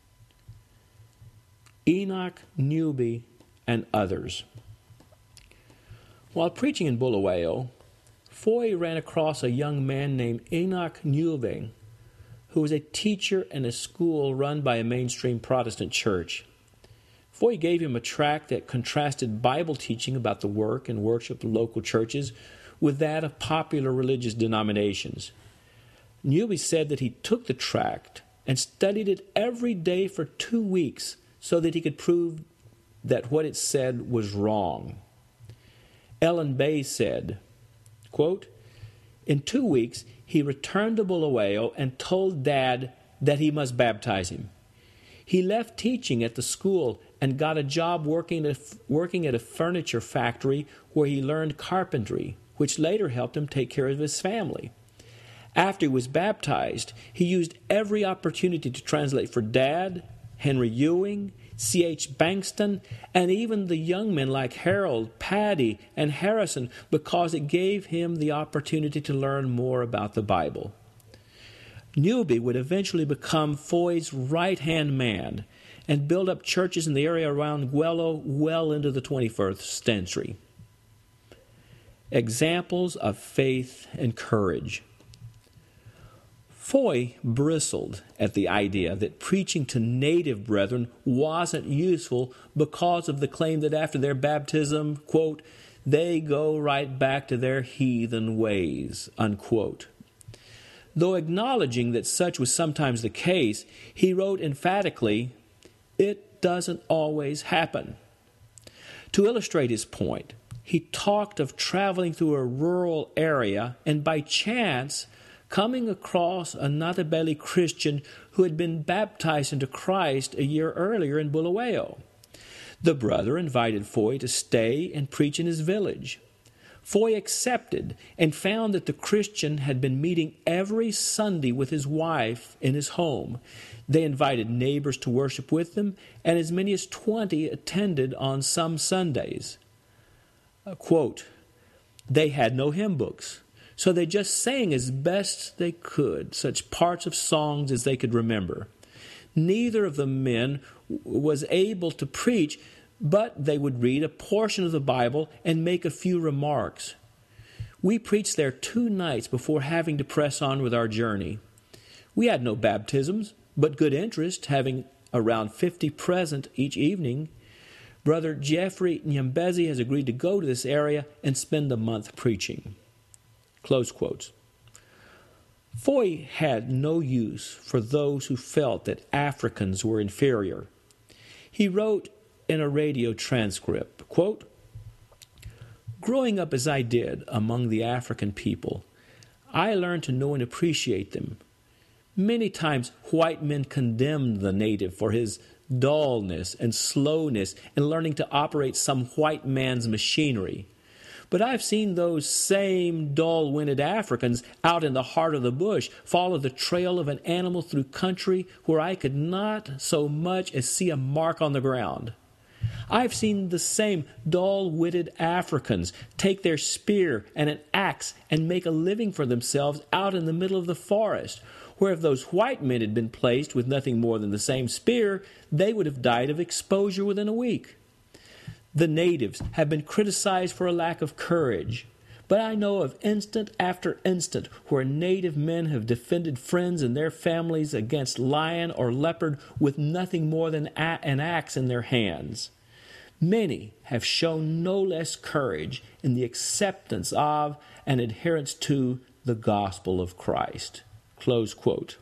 Enoch Newby and others. While preaching in Bulawayo, Foy ran across a young man named Enoch Newby, who was a teacher in a school run by a mainstream Protestant church. Foy gave him a tract that contrasted Bible teaching about the work and worship of local churches with that of popular religious denominations. Newby said that he took the tract and studied it every day for two weeks so that he could prove that what it said was wrong. Ellen Bay said, quote, "In two weeks, he returned to Bulawayo and told Dad that he must baptize him. He left teaching at the school and got a job working at a, working at a furniture factory where he learned carpentry, which later helped him take care of his family. After he was baptized, he used every opportunity to translate for Dad, Henry Ewing, C H Bankston, and even the young men like Harold, Paddy, and Harrison, because it gave him the opportunity to learn more about the Bible." Newby would eventually become Foy's right-hand man and build up churches in the area around Gwelo well into the twenty-first century. Examples of faith and courage. Foy bristled at the idea that preaching to native brethren wasn't useful because of the claim that after their baptism, quote, "they go right back to their heathen ways," unquote. Though acknowledging that such was sometimes the case, he wrote emphatically, "It doesn't always happen." To illustrate his point, he talked of traveling through a rural area and by chance coming across a Natabele Christian who had been baptized into Christ a year earlier in Bulawayo. The brother invited Foy to stay and preach in his village. Foy accepted and found that the Christian had been meeting every Sunday with his wife in his home. They invited neighbors to worship with them, and as many as twenty attended on some Sundays. Uh, quote, "They had no hymn books, so they just sang as best they could, such parts of songs as they could remember. Neither of the men was able to preach, but they would read a portion of the Bible and make a few remarks. We preached there two nights before having to press on with our journey. We had no baptisms, but good interest, having around fifty present each evening. Brother Jeffrey Nyambezi has agreed to go to this area and spend a month preaching." Close quotes. Foy had no use for those who felt that Africans were inferior. He wrote in a radio transcript, quote, "Growing up as I did among the African people, I learned to know and appreciate them. Many times white men condemned the native for his dullness and slowness in learning to operate some white man's machinery. But I've seen those same dull-witted Africans out in the heart of the bush follow the trail of an animal through country where I could not so much as see a mark on the ground. I've seen the same dull-witted Africans take their spear and an axe and make a living for themselves out in the middle of the forest, where if those white men had been placed with nothing more than the same spear, they would have died of exposure within a week. The natives have been criticized for a lack of courage, but I know of instant after instant where native men have defended friends and their families against lion or leopard with nothing more than a- an axe in their hands. Many have shown no less courage in the acceptance of and adherence to the gospel of Christ." Close quote.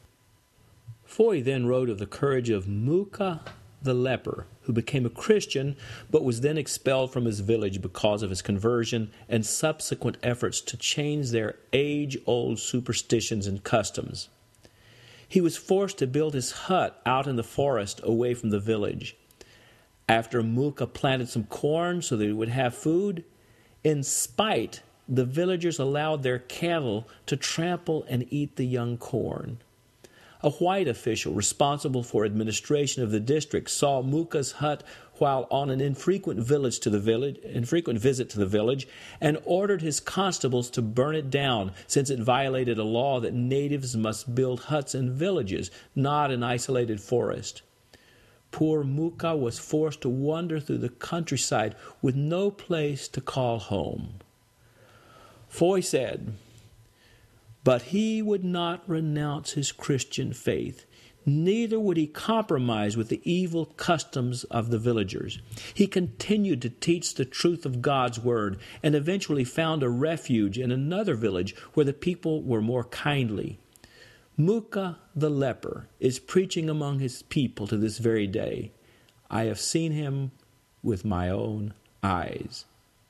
Foy then wrote of the courage of Muka the leper, who became a Christian but was then expelled from his village because of his conversion and subsequent efforts to change their age-old superstitions and customs. He was forced to build his hut out in the forest away from the village. After Muka planted some corn so that he would have food, in spite, the villagers allowed their cattle to trample and eat the young corn. A white official responsible for administration of the district saw Muka's hut while on an infrequent village to the village, infrequent visit to the village, and ordered his constables to burn it down, since it violated a law that natives must build huts in villages, not in isolated forest. Poor Muka was forced to wander through the countryside with no place to call home. Foy said, But he would not renounce his Christian faith. Neither would he compromise with the evil customs of the villagers. He continued to teach the truth of God's word and eventually found a refuge in another village where the people were more kindly. Muka the leper is preaching among his people to this very day. I have seen him with my own eyes.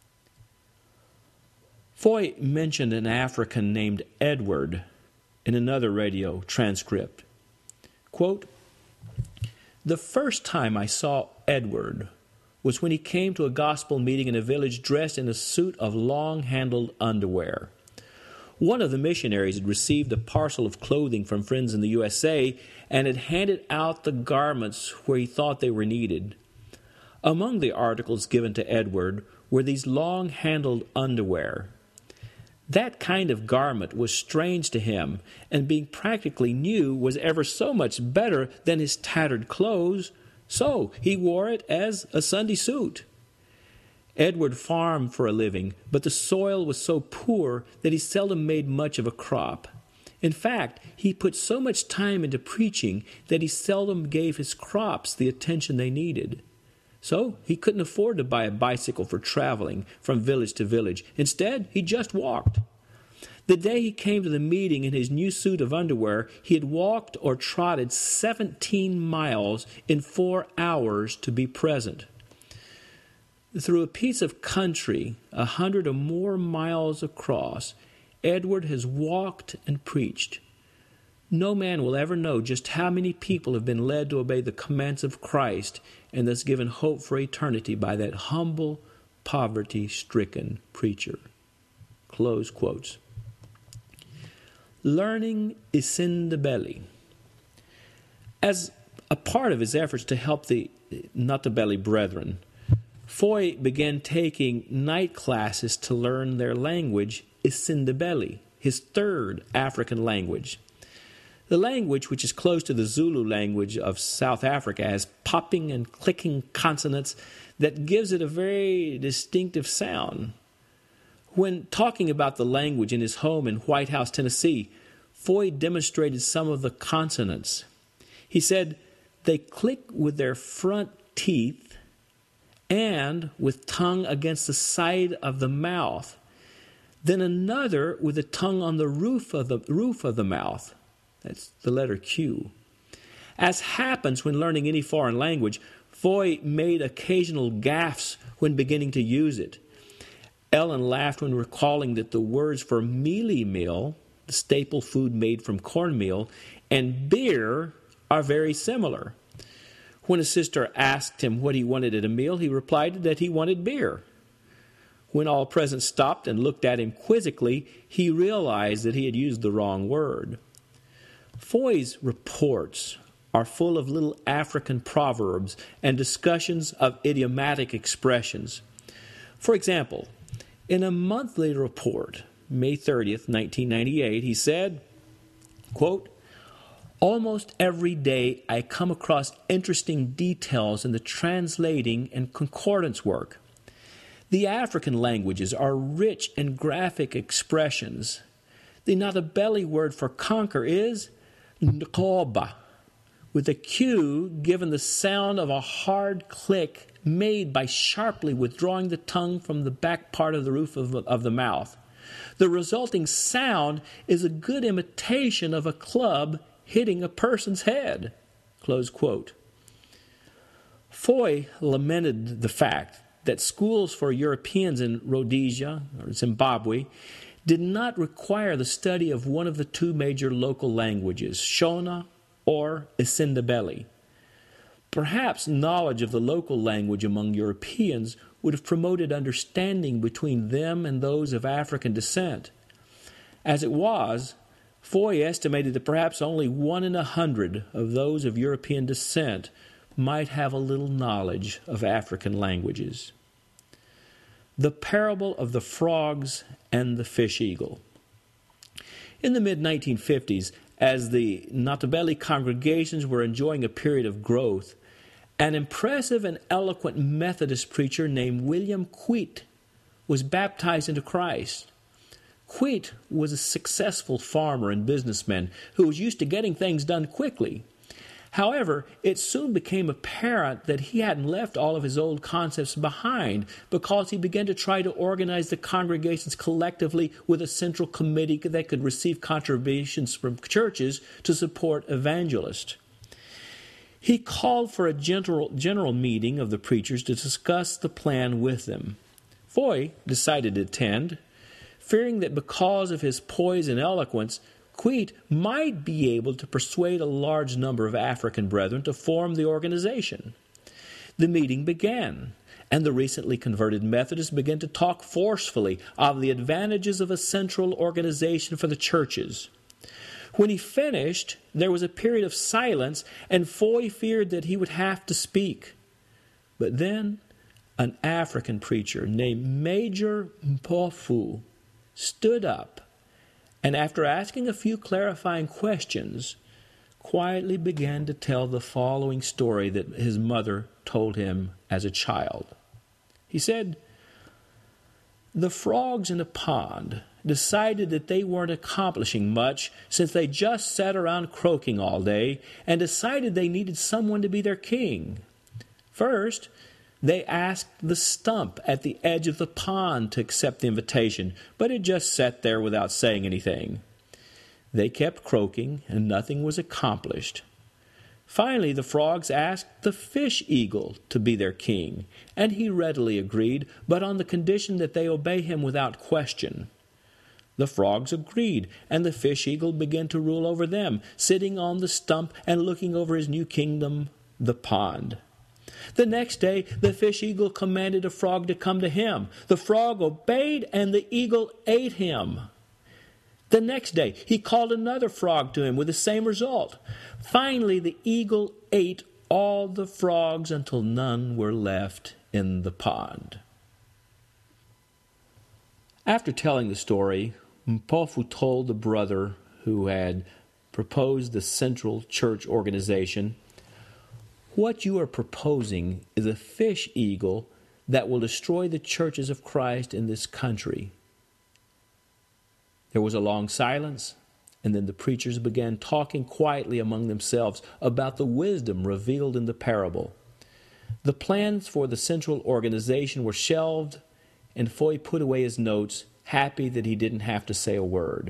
Foy mentioned an African named Edward in another radio transcript. Quote, "The first time I saw Edward was when he came to a gospel meeting in a village dressed in a suit of long-handled underwear. One of the missionaries had received a parcel of clothing from friends in the U S A and had handed out the garments where he thought they were needed. Among the articles given to Edward were these long-handled underwear. That kind of garment was strange to him, and being practically new was ever so much better than his tattered clothes, so he wore it as a Sunday suit. Edward farmed for a living, but the soil was so poor that he seldom made much of a crop. In fact, he put so much time into preaching that he seldom gave his crops the attention they needed. So he couldn't afford to buy a bicycle for traveling from village to village. Instead, he just walked. The day he came to the meeting in his new suit of underwear, he had walked or trotted seventeen miles in four hours to be present. Through a piece of country a hundred or more miles across, Edward has walked and preached. No man will ever know just how many people have been led to obey the commands of Christ and thus given hope for eternity by that humble, poverty-stricken preacher." Close quotes. Learning Isindebele. As a part of his efforts to help the Notabele brethren, Foy began taking night classes to learn their language, Isindebele, his third African language. The language, which is close to the Zulu language of South Africa, has popping and clicking consonants that gives it a very distinctive sound. When talking about the language in his home in White House, Tennessee, Foy demonstrated some of the consonants. He said, "They click with their front teeth and with tongue against the side of the mouth. Then another with the tongue on the roof of the roof of the mouth." That's the letter Q. As happens when learning any foreign language, Foy made occasional gaffes when beginning to use it. Ellen laughed when recalling that the words for mealie meal, the staple food made from cornmeal, and beer are very similar. When a sister asked him what he wanted at a meal, he replied that he wanted beer. When all present stopped and looked at him quizzically, he realized that he had used the wrong word. Foy's reports are full of little African proverbs and discussions of idiomatic expressions. For example, in a monthly report, May thirtieth, nineteen ninety-eight, he said, quote, "Almost every day I come across interesting details in the translating and concordance work. The African languages are rich in graphic expressions. The Notabele word for conquer is Nkoba, with a Q given the sound of a hard click made by sharply withdrawing the tongue from the back part of the roof of, of the mouth. The resulting sound is a good imitation of a club hitting a person's head." Close quote. Foy lamented the fact that schools for Europeans in Rhodesia or Zimbabwe did not require the study of one of the two major local languages, Shona or Isindebele. Perhaps knowledge of the local language among Europeans would have promoted understanding between them and those of African descent. As it was, Foy estimated that perhaps only one in a hundred of those of European descent might have a little knowledge of African languages. The parable of the frogs and the fish eagle. In the mid nineteen fifties, as the Notabele congregations were enjoying a period of growth, an impressive and eloquent Methodist preacher named William Queet was baptized into Christ. Queet was a successful farmer and businessman who was used to getting things done quickly. However, it soon became apparent that he hadn't left all of his old concepts behind, because he began to try to organize the congregations collectively with a central committee that could receive contributions from churches to support evangelists. He called for a general, general meeting of the preachers to discuss the plan with them. Foy decided to attend, fearing that because of his poise and eloquence, Queet might be able to persuade a large number of African brethren to form the organization. The meeting began, and the recently converted Methodists began to talk forcefully of the advantages of a central organization for the churches. When he finished, there was a period of silence, and Foy feared that he would have to speak. But then an African preacher named Major Mpofu stood up, and after asking a few clarifying questions, quietly began to tell the following story that his mother told him as a child. He said, "The frogs in a pond decided that they weren't accomplishing much since they just sat around croaking all day, and decided they needed someone to be their king. First, they asked the stump at the edge of the pond to accept the invitation, but it just sat there without saying anything. They kept croaking, and nothing was accomplished. Finally, the frogs asked the fish eagle to be their king, and he readily agreed, but on the condition that they obey him without question. The frogs agreed, and the fish eagle began to rule over them, sitting on the stump and looking over his new kingdom, the pond. The next day, the fish eagle commanded a frog to come to him. The frog obeyed, and the eagle ate him. The next day, he called another frog to him with the same result. Finally, the eagle ate all the frogs until none were left in the pond." After telling the story, Mpofu told the brother who had proposed the central church organization, "What you are proposing is a fish eagle that will destroy the churches of Christ in this country." There was a long silence, and then the preachers began talking quietly among themselves about the wisdom revealed in the parable. The plans for the central organization were shelved, and Foy put away his notes, happy that he didn't have to say a word.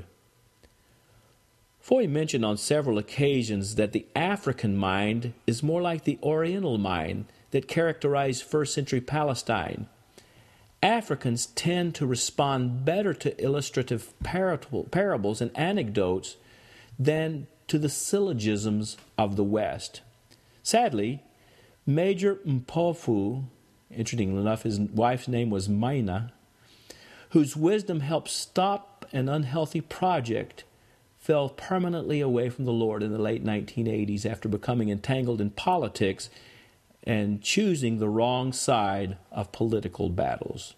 Foy mentioned on several occasions that the African mind is more like the Oriental mind that characterized first century Palestine. Africans tend to respond better to illustrative parables and anecdotes than to the syllogisms of the West. Sadly, Major Mpofu, interestingly enough, his wife's name was Maina, whose wisdom helped stop an unhealthy project, fell permanently away from the Lord in the late nineteen eighties after becoming entangled in politics and choosing the wrong side of political battles.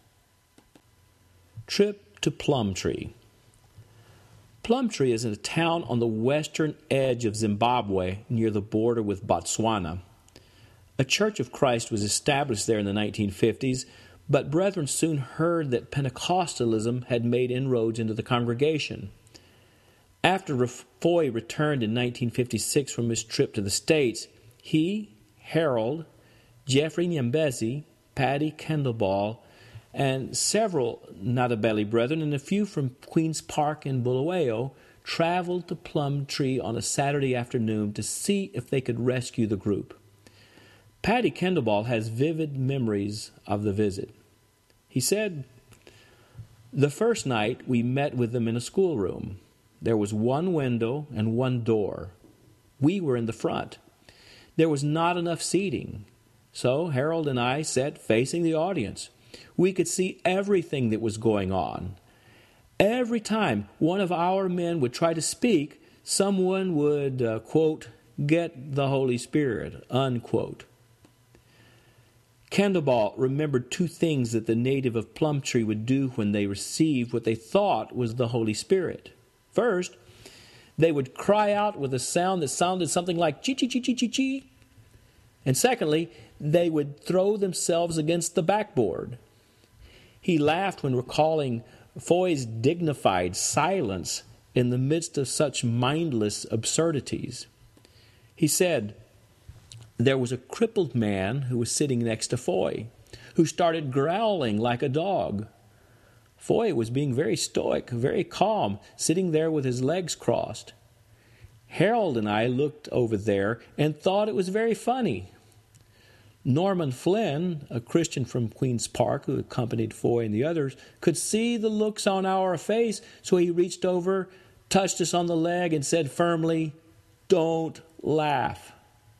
Trip to Plumtree. Plumtree is a town on the western edge of Zimbabwe near the border with Botswana. A Church of Christ was established there in the nineteen fifties, but brethren soon heard that Pentecostalism had made inroads into the congregation. After Foy returned in nineteen fifty-six from his trip to the States, he, Harold, Jeffrey Nyambezi, Patty Kendallball, and several Nadabeli brethren and a few from Queen's Park in Bulawayo traveled to Plumtree on a Saturday afternoon to see if they could rescue the group. Patty Kendallball has vivid memories of the visit. He said, "The first night we met with them in a schoolroom. There was one window and one door. We were in the front. There was not enough seating, so Harold and I sat facing the audience. We could see everything that was going on. Every time one of our men would try to speak, someone would, uh, quote, get the Holy Spirit, unquote." Kendallball remembered two things that the native of Plumtree would do when they received what they thought was the Holy Spirit. First, they would cry out with a sound that sounded something like chee-chee-chee-chee-chee. And secondly, they would throw themselves against the backboard. He laughed when recalling Foy's dignified silence in the midst of such mindless absurdities. He said, there was a crippled man who was sitting next to Foy, who started growling like a dog. Foy was being very stoic, very calm, sitting there with his legs crossed. Harold and I looked over there and thought it was very funny. Norman Flynn, a Christian from Queen's Park who accompanied Foy and the others, could see the looks on our face, so he reached over, touched us on the leg, and said firmly, "Don't laugh."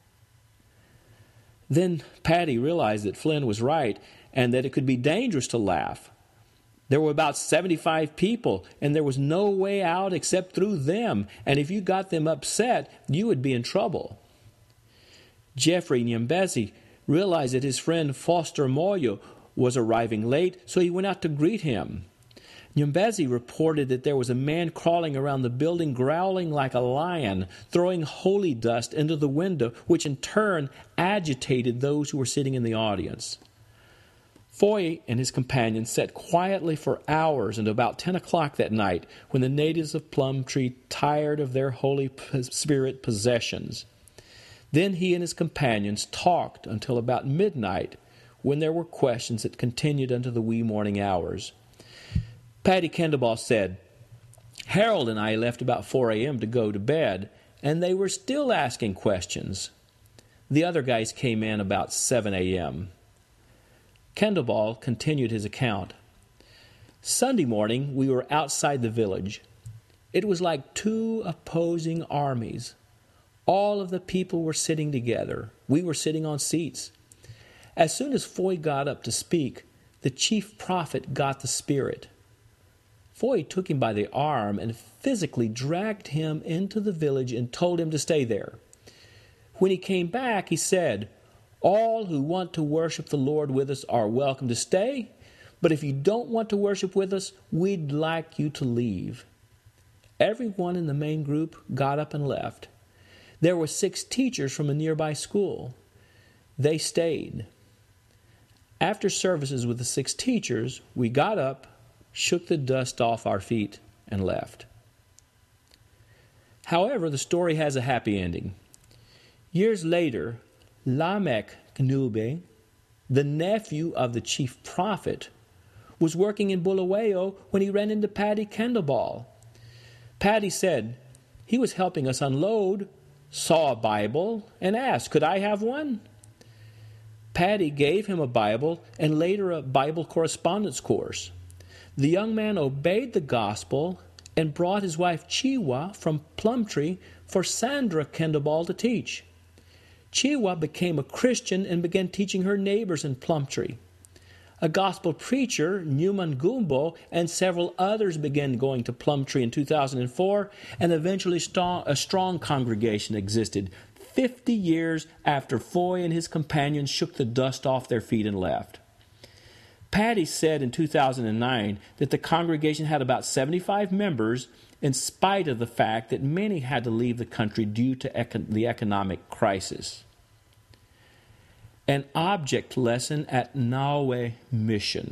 Then Patty realized that Flynn was right and that it could be dangerous to laugh. There were about seventy-five people, and there was no way out except through them, and if you got them upset, you would be in trouble. Jeffrey Nyambezi realized that his friend Foster Moyo was arriving late, so he went out to greet him. Nyambezi reported that there was a man crawling around the building, growling like a lion, throwing holy dust into the window, which in turn agitated those who were sitting in the audience. Foy and his companions sat quietly for hours until about ten o'clock that night, when the natives of Plumtree tired of their Holy Spirit possessions. Then he and his companions talked until about midnight, when there were questions that continued unto the wee morning hours. Patty Kendall said, Harold and I left about four a.m. to go to bed, and they were still asking questions. The other guys came in about seven a.m. Kendall continued his account. Sunday morning, we were outside the village. It was like two opposing armies. All of the people were sitting together. We were sitting on seats. As soon as Foy got up to speak, the chief prophet got the spirit. Foy took him by the arm and physically dragged him into the village and told him to stay there. When he came back, he said, all who want to worship the Lord with us are welcome to stay, but if you don't want to worship with us, we'd like you to leave. Everyone in the main group got up and left. There were six teachers from a nearby school. They stayed. After services with the six teachers, we got up, shook the dust off our feet, and left. However, the story has a happy ending. Years later, Lamech Knube, the nephew of the chief prophet, was working in Bulawayo when he ran into Patty Kendall. Patty said he was helping us unload, saw a Bible, and asked, could I have one? Patty gave him a Bible and later a Bible correspondence course. The young man obeyed the gospel and brought his wife Chiwa from Plumtree for Sandra Kendall to teach. Chiwa became a Christian and began teaching her neighbors in Plumtree. A gospel preacher, Newman Gumbo, and several others began going to Plumtree in two thousand four, and eventually a strong congregation existed, fifty years after Foy and his companions shook the dust off their feet and left. Patty said in two thousand nine that the congregation had about seventy-five members, in spite of the fact that many had to leave the country due to econ- the economic crisis. An object lesson at Nawe Mission.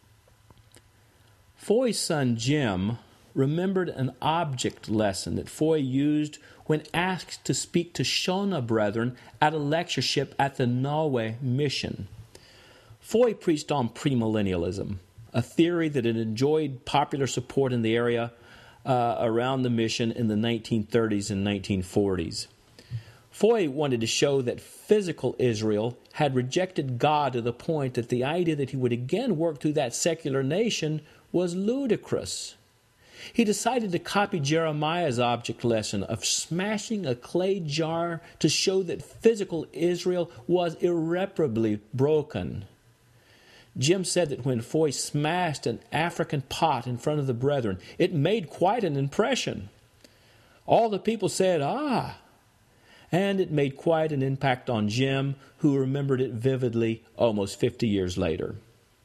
Foy's son Jim remembered an object lesson that Foy used when asked to speak to Shona brethren at a lectureship at the Nawe Mission. Foy preached on premillennialism, a theory that had enjoyed popular support in the area uh, around the mission in the nineteen thirties and nineteen forties. Foy wanted to show that physical Israel had rejected God to the point that the idea that he would again work through that secular nation was ludicrous. He decided to copy Jeremiah's object lesson of smashing a clay jar to show that physical Israel was irreparably broken. Jim said that when Foy smashed an African pot in front of the brethren, it made quite an impression. All the people said, ah, and it made quite an impact on Jim, who remembered it vividly almost fifty years later.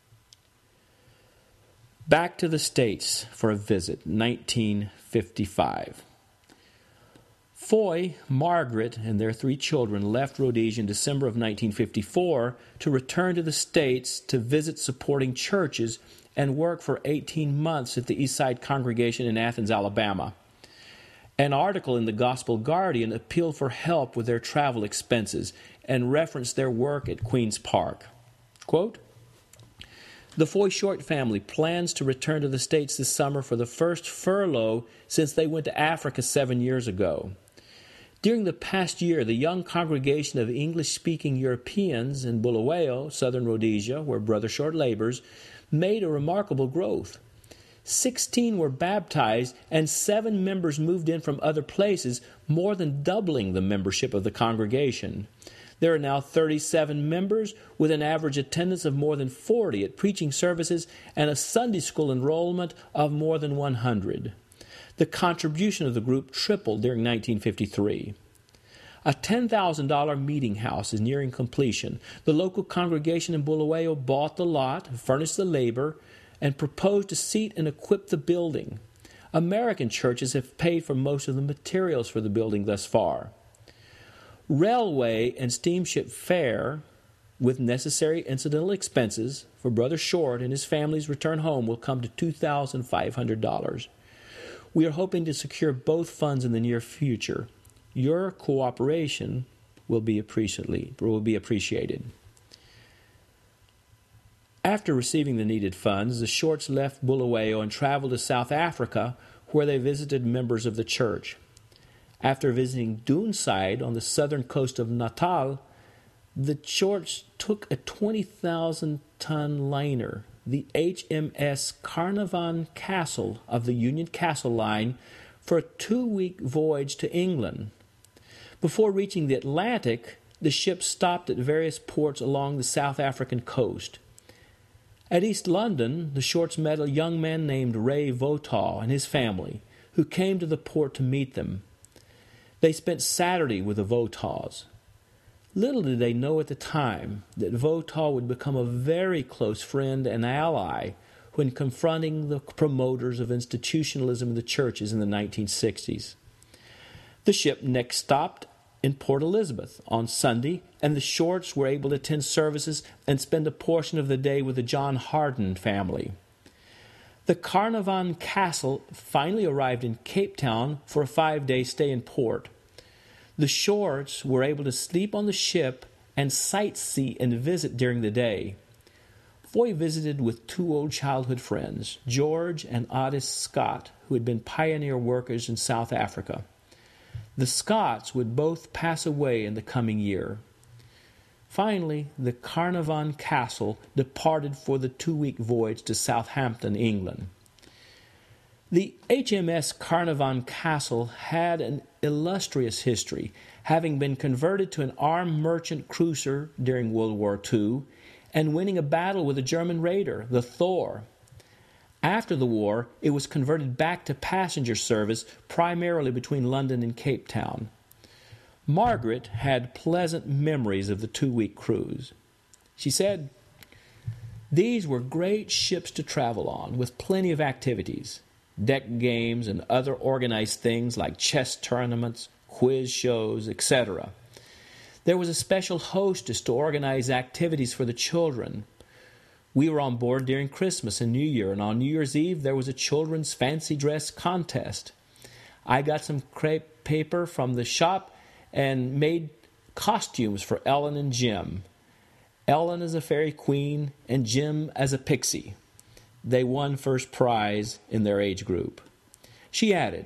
Back to the States for a visit, nineteen fifty-five. Foy, Margaret, and their three children left Rhodesia in December of nineteen fifty-four to return to the States to visit supporting churches and work for eighteen months at the Eastside Congregation in Athens, Alabama. An article in the Gospel Guardian appealed for help with their travel expenses and referenced their work at Queen's Park. Quote, "The Foy Short family plans to return to the States this summer for the first furlough since they went to Africa seven years ago. During the past year, the young congregation of English-speaking Europeans in Bulawayo, southern Rhodesia, where Brother Short labors, made a remarkable growth. Sixteen were baptized, and seven members moved in from other places, more than doubling the membership of the congregation. There are now thirty-seven members, with an average attendance of more than forty at preaching services and a Sunday school enrollment of more than one hundred. The contribution of the group tripled during nineteen fifty-three. A ten thousand dollars meeting house is nearing completion. The local congregation in Bulawayo bought the lot, furnished the labor, and proposed to seat and equip the building. American churches have paid for most of the materials for the building thus far. Railway and steamship fare, with necessary incidental expenses for Brother Short and his family's return home, will come to two thousand five hundred dollars. We are hoping to secure both funds in the near future. Your cooperation will be appreciated. Will be appreciated." After receiving the needed funds, the Shorts left Bulawayo and traveled to South Africa, where they visited members of the church. After visiting Doonside on the southern coast of Natal, the Shorts took a twenty thousand ton liner, the H M S Carnarvon Castle of the Union Castle Line, for a two-week voyage to England. Before reaching the Atlantic, the ship stopped at various ports along the South African coast. At East London, the Shorts met a young man named Ray Votaw and his family, who came to the port to meet them. They spent Saturday with the Votaws. Little did they know at the time that Votaw would become a very close friend and ally when confronting the promoters of institutionalism in the churches in the nineteen sixties. The ship next stopped in Port Elizabeth on Sunday, and the Shorts were able to attend services and spend a portion of the day with the John Harden family. The Carnarvon Castle finally arrived in Cape Town for a five-day stay in port. The Shorts were able to sleep on the ship and sightsee and visit during the day. Foy visited with two old childhood friends, George and Otis Scott, who had been pioneer workers in South Africa. The Scotts would both pass away in the coming year. Finally, the Carnarvon Castle departed for the two-week voyage to Southampton, England. The H M S Carnarvon Castle had an illustrious history, having been converted to an armed merchant cruiser during World War Two and winning a battle with a German raider, the Thor. After the war, it was converted back to passenger service, primarily between London and Cape Town. Margaret had pleasant memories of the two-week cruise. She said, "These were great ships to travel on, with plenty of activities, deck games and other organized things like chess tournaments, quiz shows, et cetera. There was a special hostess to organize activities for the children. We were on board during Christmas and New Year, and on New Year's Eve there was a children's fancy dress contest. I got some crepe paper from the shop and made costumes for Ellen and Jim. Ellen as a fairy queen and Jim as a pixie. They won first prize in their age group." She added,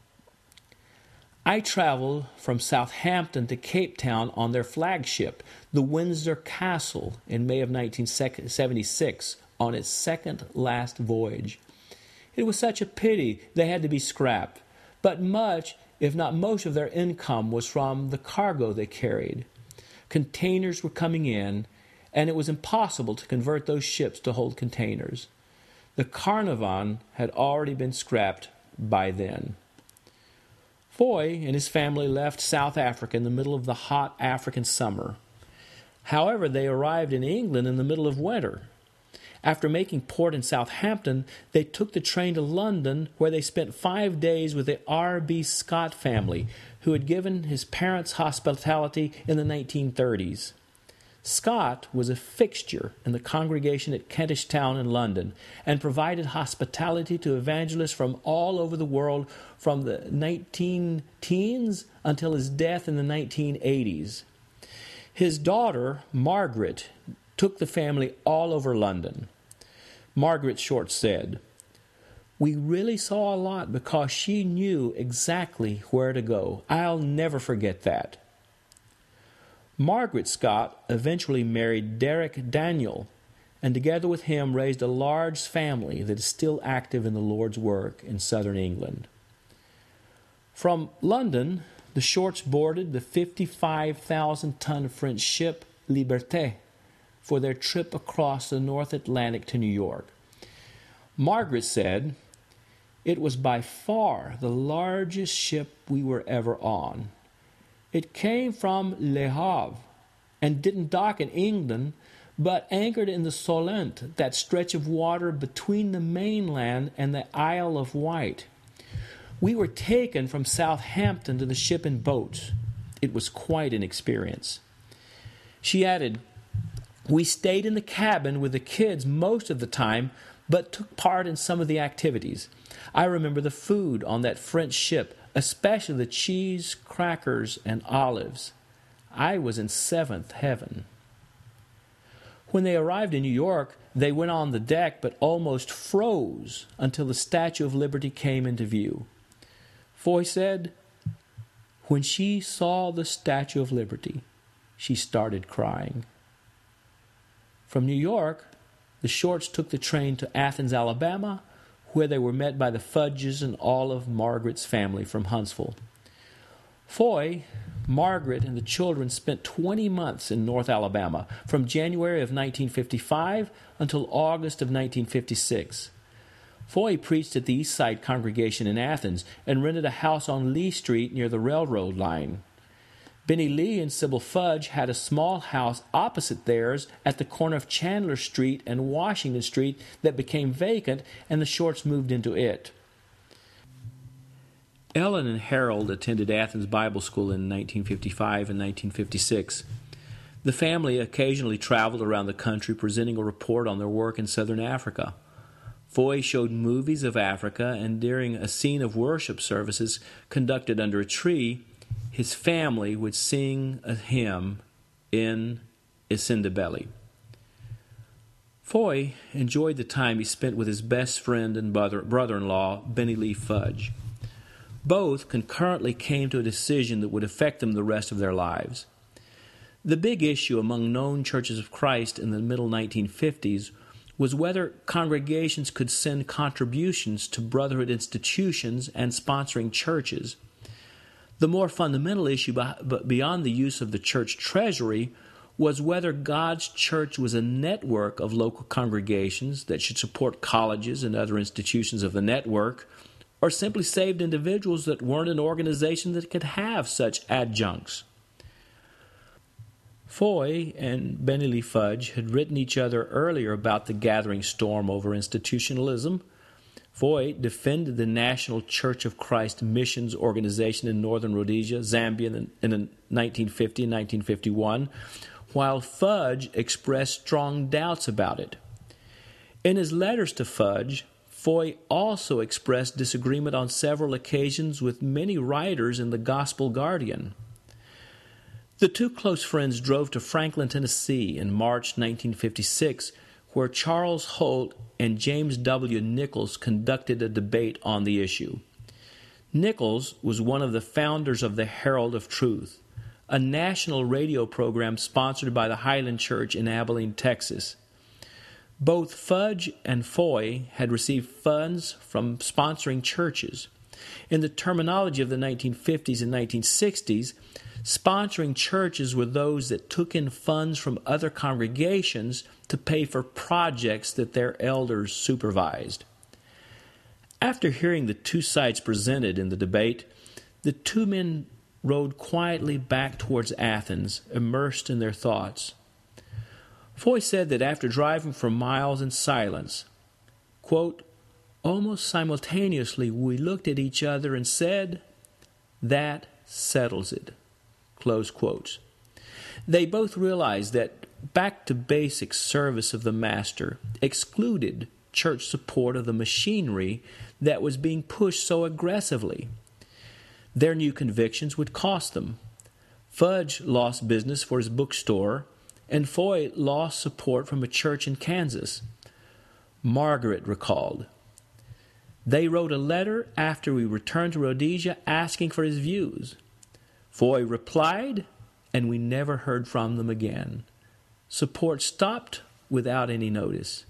"I traveled from Southampton to Cape Town on their flagship, the Windsor Castle, in May of nineteen seventy-six, on its second last voyage. It was such a pity they had to be scrapped, but much, if not most, of their income was from the cargo they carried. Containers were coming in, and it was impossible to convert those ships to hold containers. The Carnarvon had already been scrapped by then." Foy and his family left South Africa in the middle of the hot African summer. However, they arrived in England in the middle of winter. After making port in Southampton, they took the train to London, where they spent five days with the R B Scott family, who had given his parents hospitality in the nineteen thirties. Scott was a fixture in the congregation at Kentish Town in London and provided hospitality to evangelists from all over the world from the nineteen teens until his death in the nineteen eighties. His daughter, Margaret, took the family all over London. Margaret Short said, "We really saw a lot because she knew exactly where to go. I'll never forget that." Margaret Scott eventually married Derek Daniel, and together with him raised a large family that is still active in the Lord's work in southern England. From London, the Shorts boarded the fifty-five thousand ton French ship Liberté for their trip across the North Atlantic to New York. Margaret said, "It was by far the largest ship we were ever on. It came from Le Havre and didn't dock in England, but anchored in the Solent, that stretch of water between the mainland and the Isle of Wight. We were taken from Southampton to the ship in boats. It was quite an experience." She added, "We stayed in the cabin with the kids most of the time, but took part in some of the activities. I remember the food on that French ship, especially the cheese, crackers, and olives. I was in seventh heaven." When they arrived in New York, they went on the deck but almost froze until the Statue of Liberty came into view. Foy said, "When she saw the Statue of Liberty, she started crying." From New York, the Shorts took the train to Athens, Alabama, where they were met by the Fudges and all of Margaret's family from Huntsville. Foy, Margaret, and the children spent twenty months in North Alabama, from January of nineteen fifty-five until August of nineteen fifty-six. Foy preached at the East Side congregation in Athens and rented a house on Lee Street near the railroad line. Benny Lee and Sybil Fudge had a small house opposite theirs at the corner of Chandler Street and Washington Street that became vacant, and the Shorts moved into it. Ellen and Harold attended Athens Bible School in nineteen fifty-five and nineteen fifty-six. The family occasionally traveled around the country presenting a report on their work in southern Africa. Foy showed movies of Africa, and during a scene of worship services conducted under a tree, his family would sing a hymn in Isindebele. Foy enjoyed the time he spent with his best friend and brother, brother-in-law, Benny Lee Fudge. Both concurrently came to a decision that would affect them the rest of their lives. The big issue among known churches of Christ in the middle nineteen fifties was whether congregations could send contributions to brotherhood institutions and sponsoring churches. The more fundamental issue beyond the use of the church treasury was whether God's church was a network of local congregations that should support colleges and other institutions of the network, or simply saved individuals that weren't an organization that could have such adjuncts. Foy and Benny Lee Fudge had written each other earlier about the gathering storm over institutionalism. Foy defended the National Church of Christ Missions Organization in northern Rhodesia, Zambia, in nineteen fifty and nineteen fifty-one, while Fudge expressed strong doubts about it. In his letters to Fudge, Foy also expressed disagreement on several occasions with many writers in the Gospel Guardian. The two close friends drove to Franklin, Tennessee in March nineteen fifty-six, where Charles Holt and James W. Nichols conducted a debate on the issue. Nichols was one of the founders of the Herald of Truth, a national radio program sponsored by the Highland Church in Abilene, Texas. Both Fudge and Foy had received funds from sponsoring churches. In the terminology of the nineteen fifties and nineteen sixties, sponsoring churches were those that took in funds from other congregations to pay for projects that their elders supervised. After hearing the two sides presented in the debate, the two men rode quietly back towards Athens, immersed in their thoughts. Foy said that after driving for miles in silence, quote, almost simultaneously we looked at each other and said, "That settles it," close quotes. They both realized that back-to-basic service of the Master excluded church support of the machinery that was being pushed so aggressively. Their new convictions would cost them. Fudge lost business for his bookstore, and Foy lost support from a church in Kansas. Margaret recalled, "They wrote a letter after we returned to Rhodesia asking for his views. Foy replied, and we never heard from them again. Support stopped without any notice."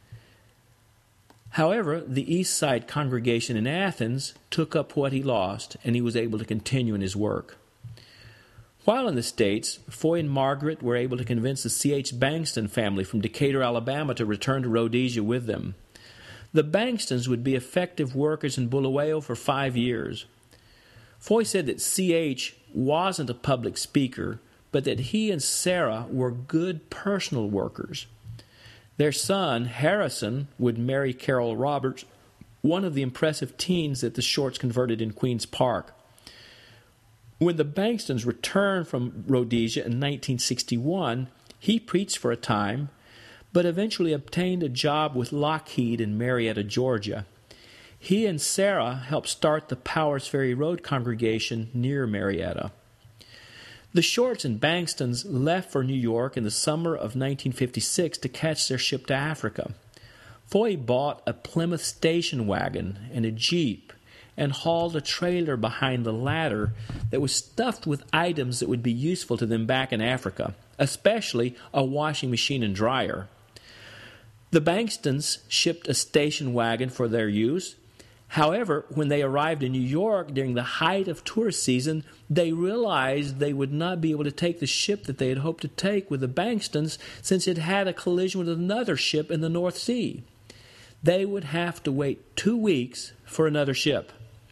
However, the East Side congregation in Athens took up what he lost, and he was able to continue in his work. While in the States, Foy and Margaret were able to convince the C H Bankston family from Decatur, Alabama, to return to Rhodesia with them. The Bankstons would be effective workers in Bulawayo for five years. Foy said that C H wasn't a public speaker, but that he and Sarah were good personal workers. Their son, Harrison, would marry Carol Roberts, one of the impressive teens that the Shorts converted in Queen's Park. When the Bankstons returned from Rhodesia in nineteen sixty-one, he preached for a time, but eventually obtained a job with Lockheed in Marietta, Georgia. He and Sarah helped start the Powers Ferry Road congregation near Marietta. The Shorts and Bankstons left for New York in the summer of nineteen fifty-six to catch their ship to Africa. Foy bought a Plymouth station wagon and a Jeep and hauled a trailer behind the latter that was stuffed with items that would be useful to them back in Africa, especially a washing machine and dryer. The Bankstons shipped a station wagon for their use. However, when they arrived in New York during the height of tourist season, they realized they would not be able to take the ship that they had hoped to take with the Bankstons since it had a collision with another ship in the North Sea. They would have to wait two weeks for another ship.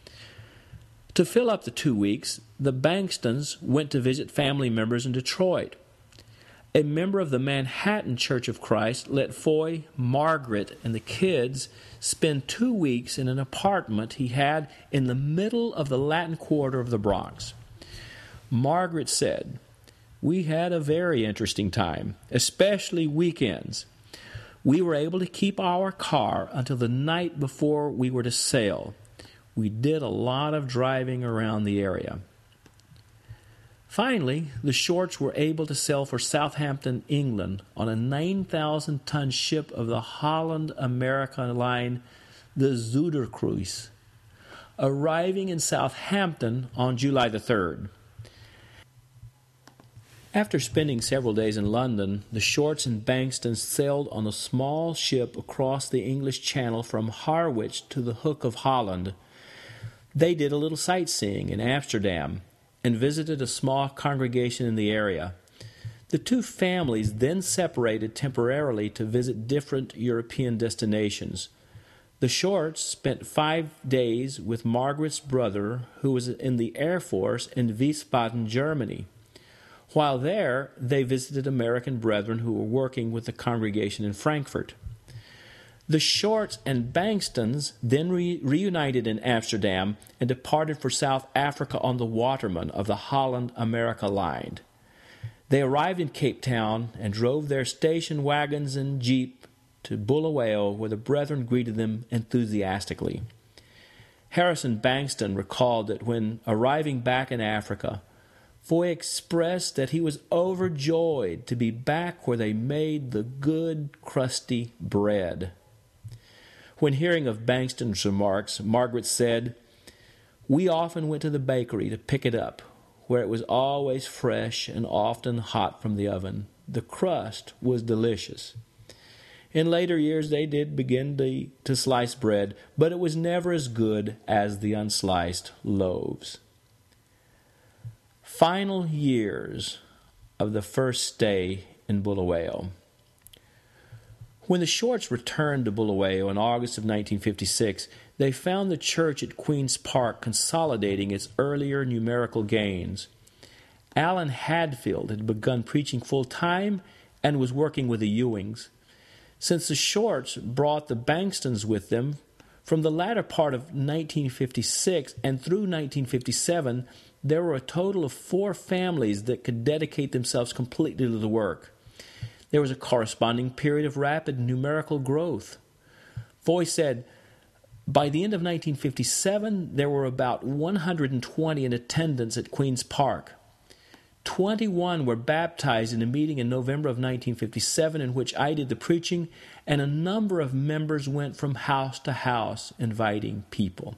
To fill up the two weeks, the Bankstons went to visit family members in Detroit. A member of the Manhattan Church of Christ let Foy, Margaret, and the kids spend two weeks in an apartment he had in the middle of the Latin Quarter of the Bronx. Margaret said, "We had a very interesting time, especially weekends. We were able to keep our car until the night before we were to sail. We did a lot of driving around the area." Finally, the Shorts were able to sail for Southampton, England, on a nine thousand ton ship of the Holland America line, the Zuiderkruis, arriving in Southampton on July the third. After spending several days in London, the Shorts and Bankstons sailed on a small ship across the English Channel from Harwich to the Hook of Holland. They did a little sightseeing in Amsterdam and visited a small congregation in the area. The two families then separated temporarily to visit different European destinations. The Shorts spent five days with Margaret's brother, who was in the Air Force in Wiesbaden, Germany. While there, they visited American brethren who were working with the congregation in Frankfurt. The Shorts and Bankstons then re- reunited in Amsterdam and departed for South Africa on the Waterman of the Holland America line. They arrived in Cape Town and drove their station wagons and jeep to Bulawayo, where the brethren greeted them enthusiastically. Harrison Bankston recalled that when arriving back in Africa, Foy expressed that he was overjoyed to be back where they made the good, crusty bread. When hearing of Bankston's remarks, Margaret said, "We often went to the bakery to pick it up, where it was always fresh and often hot from the oven. The crust was delicious." In later years, they did begin to, to slice bread, but it was never as good as the unsliced loaves. Final years of the first stay in Bulawayo. When the Shorts returned to Bulawayo in August of nineteen fifty-six, they found the church at Queen's Park consolidating its earlier numerical gains. Alan Hadfield had begun preaching full-time, and was working with the Ewings. Since the Shorts brought the Bangstons with them, from the latter part of nineteen fifty-six and through nineteen fifty-seven, there were a total of four families that could dedicate themselves completely to the work. There was a corresponding period of rapid numerical growth. Foy said, by the end of nineteen fifty-seven, there were about one hundred twenty in attendance at Queen's Park. twenty-one were baptized in a meeting in November of nineteen fifty-seven in which I did the preaching, and a number of members went from house to house inviting people.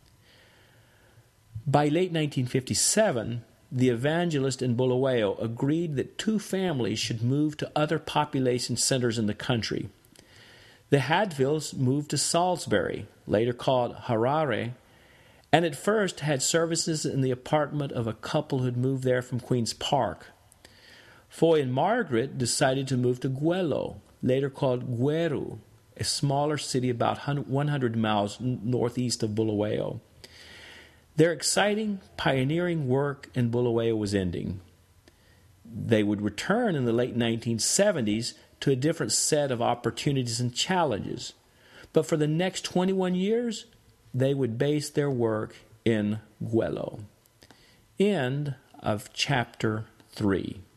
By late nineteen fifty-seven, the evangelist in Bulawayo agreed that two families should move to other population centers in the country. The Hadvilles moved to Salisbury, later called Harare, and at first had services in the apartment of a couple who had moved there from Queen's Park. Foy and Margaret decided to move to Gwelo, later called Gweru, a smaller city about one hundred miles northeast of Bulawayo. Their exciting, pioneering work in Bulawayo was ending. They would return in the late nineteen seventies to a different set of opportunities and challenges. But for the next twenty-one years, they would base their work in Gwelo. End of chapter three.